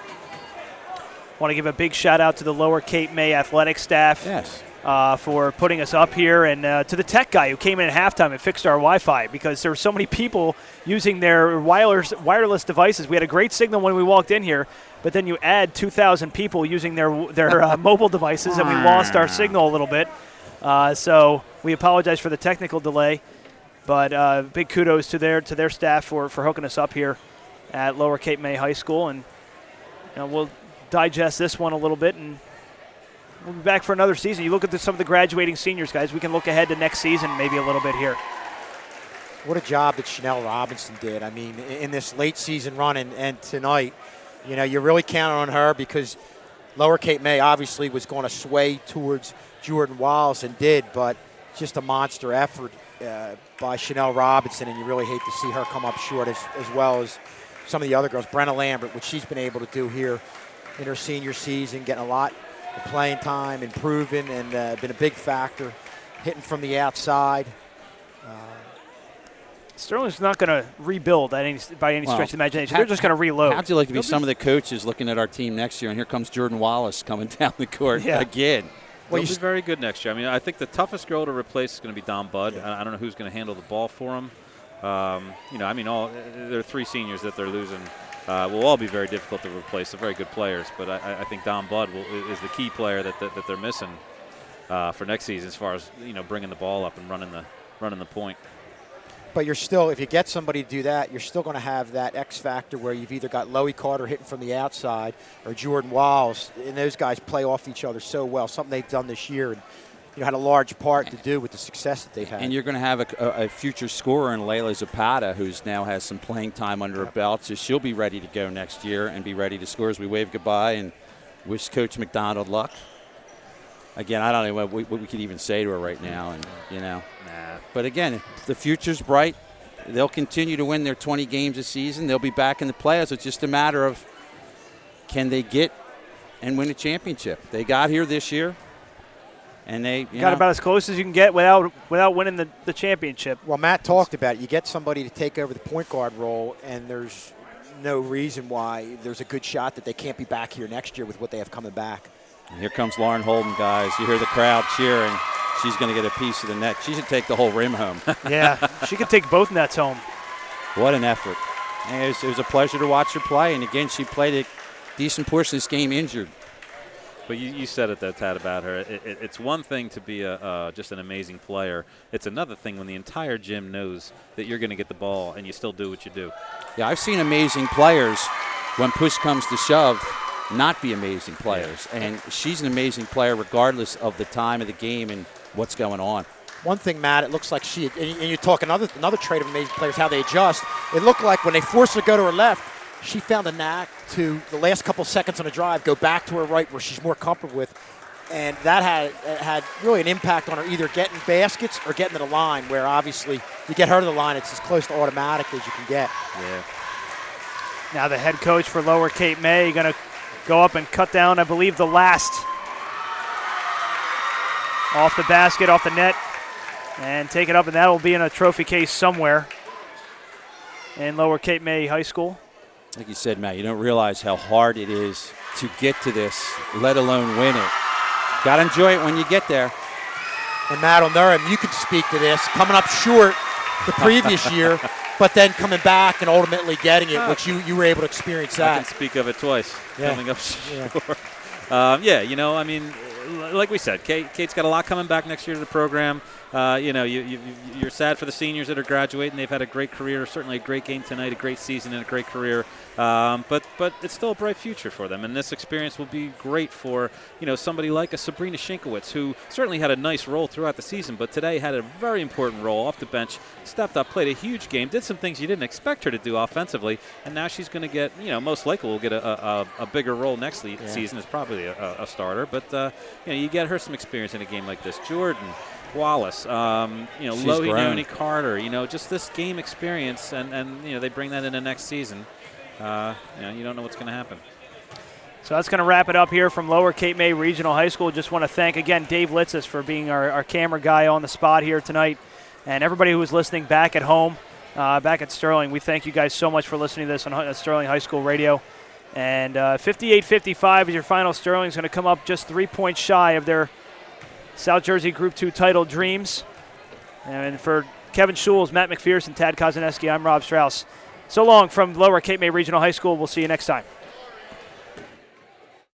want to give a big shout out to the Lower Cape May athletic staff. Yes. Uh, for putting us up here, and uh, to the tech guy who came in at halftime and fixed our Wi-Fi, because there were so many people using their wireless wireless devices. We had a great signal when we walked in here, but then you add two thousand people using their their uh, mobile devices, and we lost our signal a little bit. Uh, so we apologize for the technical delay, but uh, big kudos to their to their staff for, for hooking us up here at Lower Cape May High School, and you know, we'll digest this one a little bit, and we'll be back for another season. You look at the, some of the graduating seniors, guys. We can look ahead to next season maybe a little bit here. What a job that Chanel Robinson did. I mean, in this late season run and, and tonight, you know, you're really counting on her because Lower Cape May obviously was going to sway towards Jordan Wiles and did, but just a monster effort uh, by Chanel Robinson, and you really hate to see her come up short as, as well as some of the other girls. Brenna Lambert, what she's been able to do here in her senior season, getting a lot of playing time, improving, and uh, been a big factor, hitting from the outside. Uh, Sterling's not going to rebuild at any, by any well, stretch of the imagination. How, They're just going to reload. How'd you like to be Nobody's some of the coaches looking at our team next year, and here comes Jordan Wallace coming down the court yeah. again? Well, They'll be very good next year. I mean, I think the toughest girl to replace is going to be Don Budd. Yeah. I, I don't know who's going to handle the ball for him. Um, you know, I mean, all there are three seniors that they're losing. Uh, will all be very difficult to replace. They're very good players, but I, I think Don Budd will, is the key player that, that, that they're missing uh, for next season, as far as, you know, bringing the ball up and running the running the point. But you're still, if you get somebody to do that, you're still going to have that X factor where you've either got Loie Carter hitting from the outside or Jordan Wiles, and those guys play off each other so well. Something they've done this year, and you know, had a large part to do with the success that they've had. And you're going to have a, a, a future scorer in Layla Zapata, who's now has some playing time under her belt, so she'll be ready to go next year and be ready to score as we wave goodbye and wish Coach McDonald luck. Again, I don't know what we, what we could even say to her right now, and you know. Nah. But again, the future's bright. They'll continue to win their twenty games a season. They'll be back in the playoffs. It's just a matter of can they get and win a championship. They got here this year. And they you got know, about as close as you can get without without winning the, the championship. Well, Matt talked about it. You get somebody to take over the point guard role, and there's no reason why there's a good shot that they can't be back here next year with what they have coming back. And here comes Lauren Holden, guys. You hear the crowd cheering. She's going to get a piece of the net. She should take the whole rim home. Yeah, she could take both nets home. What an effort. And it, was, it was a pleasure to watch her play. And, again, she played a decent portion of this game injured. But you, you said it, though, Tad, about her. It, it, it's one thing to be a, uh, just an amazing player. It's another thing when the entire gym knows that you're going to get the ball and you still do what you do. Yeah, I've seen amazing players, when push comes to shove, not be amazing players. Yeah. And she's an amazing player regardless of the time of the game and what's going on. One thing, Matt, it looks like she, and you talk another, another trait of amazing players, how they adjust. It looked like when they forced her to go to her left, she found a knack to the last couple seconds on a drive, go back to her right where she's more comfortable with. And that had had really an impact on her either getting baskets or getting to the line, where obviously you get her to the line, it's as close to automatic as you can get. Yeah. Now the head coach for Lower Cape May going to go up and cut down, I believe, the last off the basket, off the net, and take it up, and that will be in a trophy case somewhere in Lower Cape May High School. Like you said, Matt, you don't realize how hard it is to get to this, let alone win it. Got to enjoy it when you get there. And Matt O'Nurim, you could speak to this, coming up short the previous year, but then coming back and ultimately getting it, which you, you were able to experience that. I can speak of it twice, yeah. coming up short. Yeah. um, yeah, you know, I mean, like we said, Kate, Kate's got a lot coming back next year to the program. Uh, you know, you, you, you're sad for the seniors that are graduating. They've had a great career, certainly a great game tonight, a great season, and a great career. Um, but but it's still a bright future for them, and this experience will be great for, you know, somebody like a Sabrina Shinkowitz, who certainly had a nice role throughout the season, but today had a very important role off the bench, stepped up, played a huge game, did some things you didn't expect her to do offensively, and now she's going to get, you know, most likely will get a, a, a bigger role next le- yeah. season as probably a, a starter. But, uh, you know, you get her some experience in a game like this. Jordan Wallace, um, you know, Loie Noni Carter, you know, just this game experience, and, and, you know, they bring that into next season. Uh, you know, you don't know what's going to happen. So that's going to wrap it up here from Lower Cape May Regional High School. Just want to thank, again, Dave Litzis for being our, our camera guy on the spot here tonight. And everybody who was listening back at home, uh, back at Sterling, we thank you guys so much for listening to this on Sterling High School Radio. And uh, fifty-eight fifty-five is your final. Sterling's going to come up just three points shy of their South Jersey Group two title dreams. And for Kevin Schules, Matt McPherson, Tad Kozaneski, I'm Rob Strauss. So long from Lower Cape May Regional High School. We'll see you next time.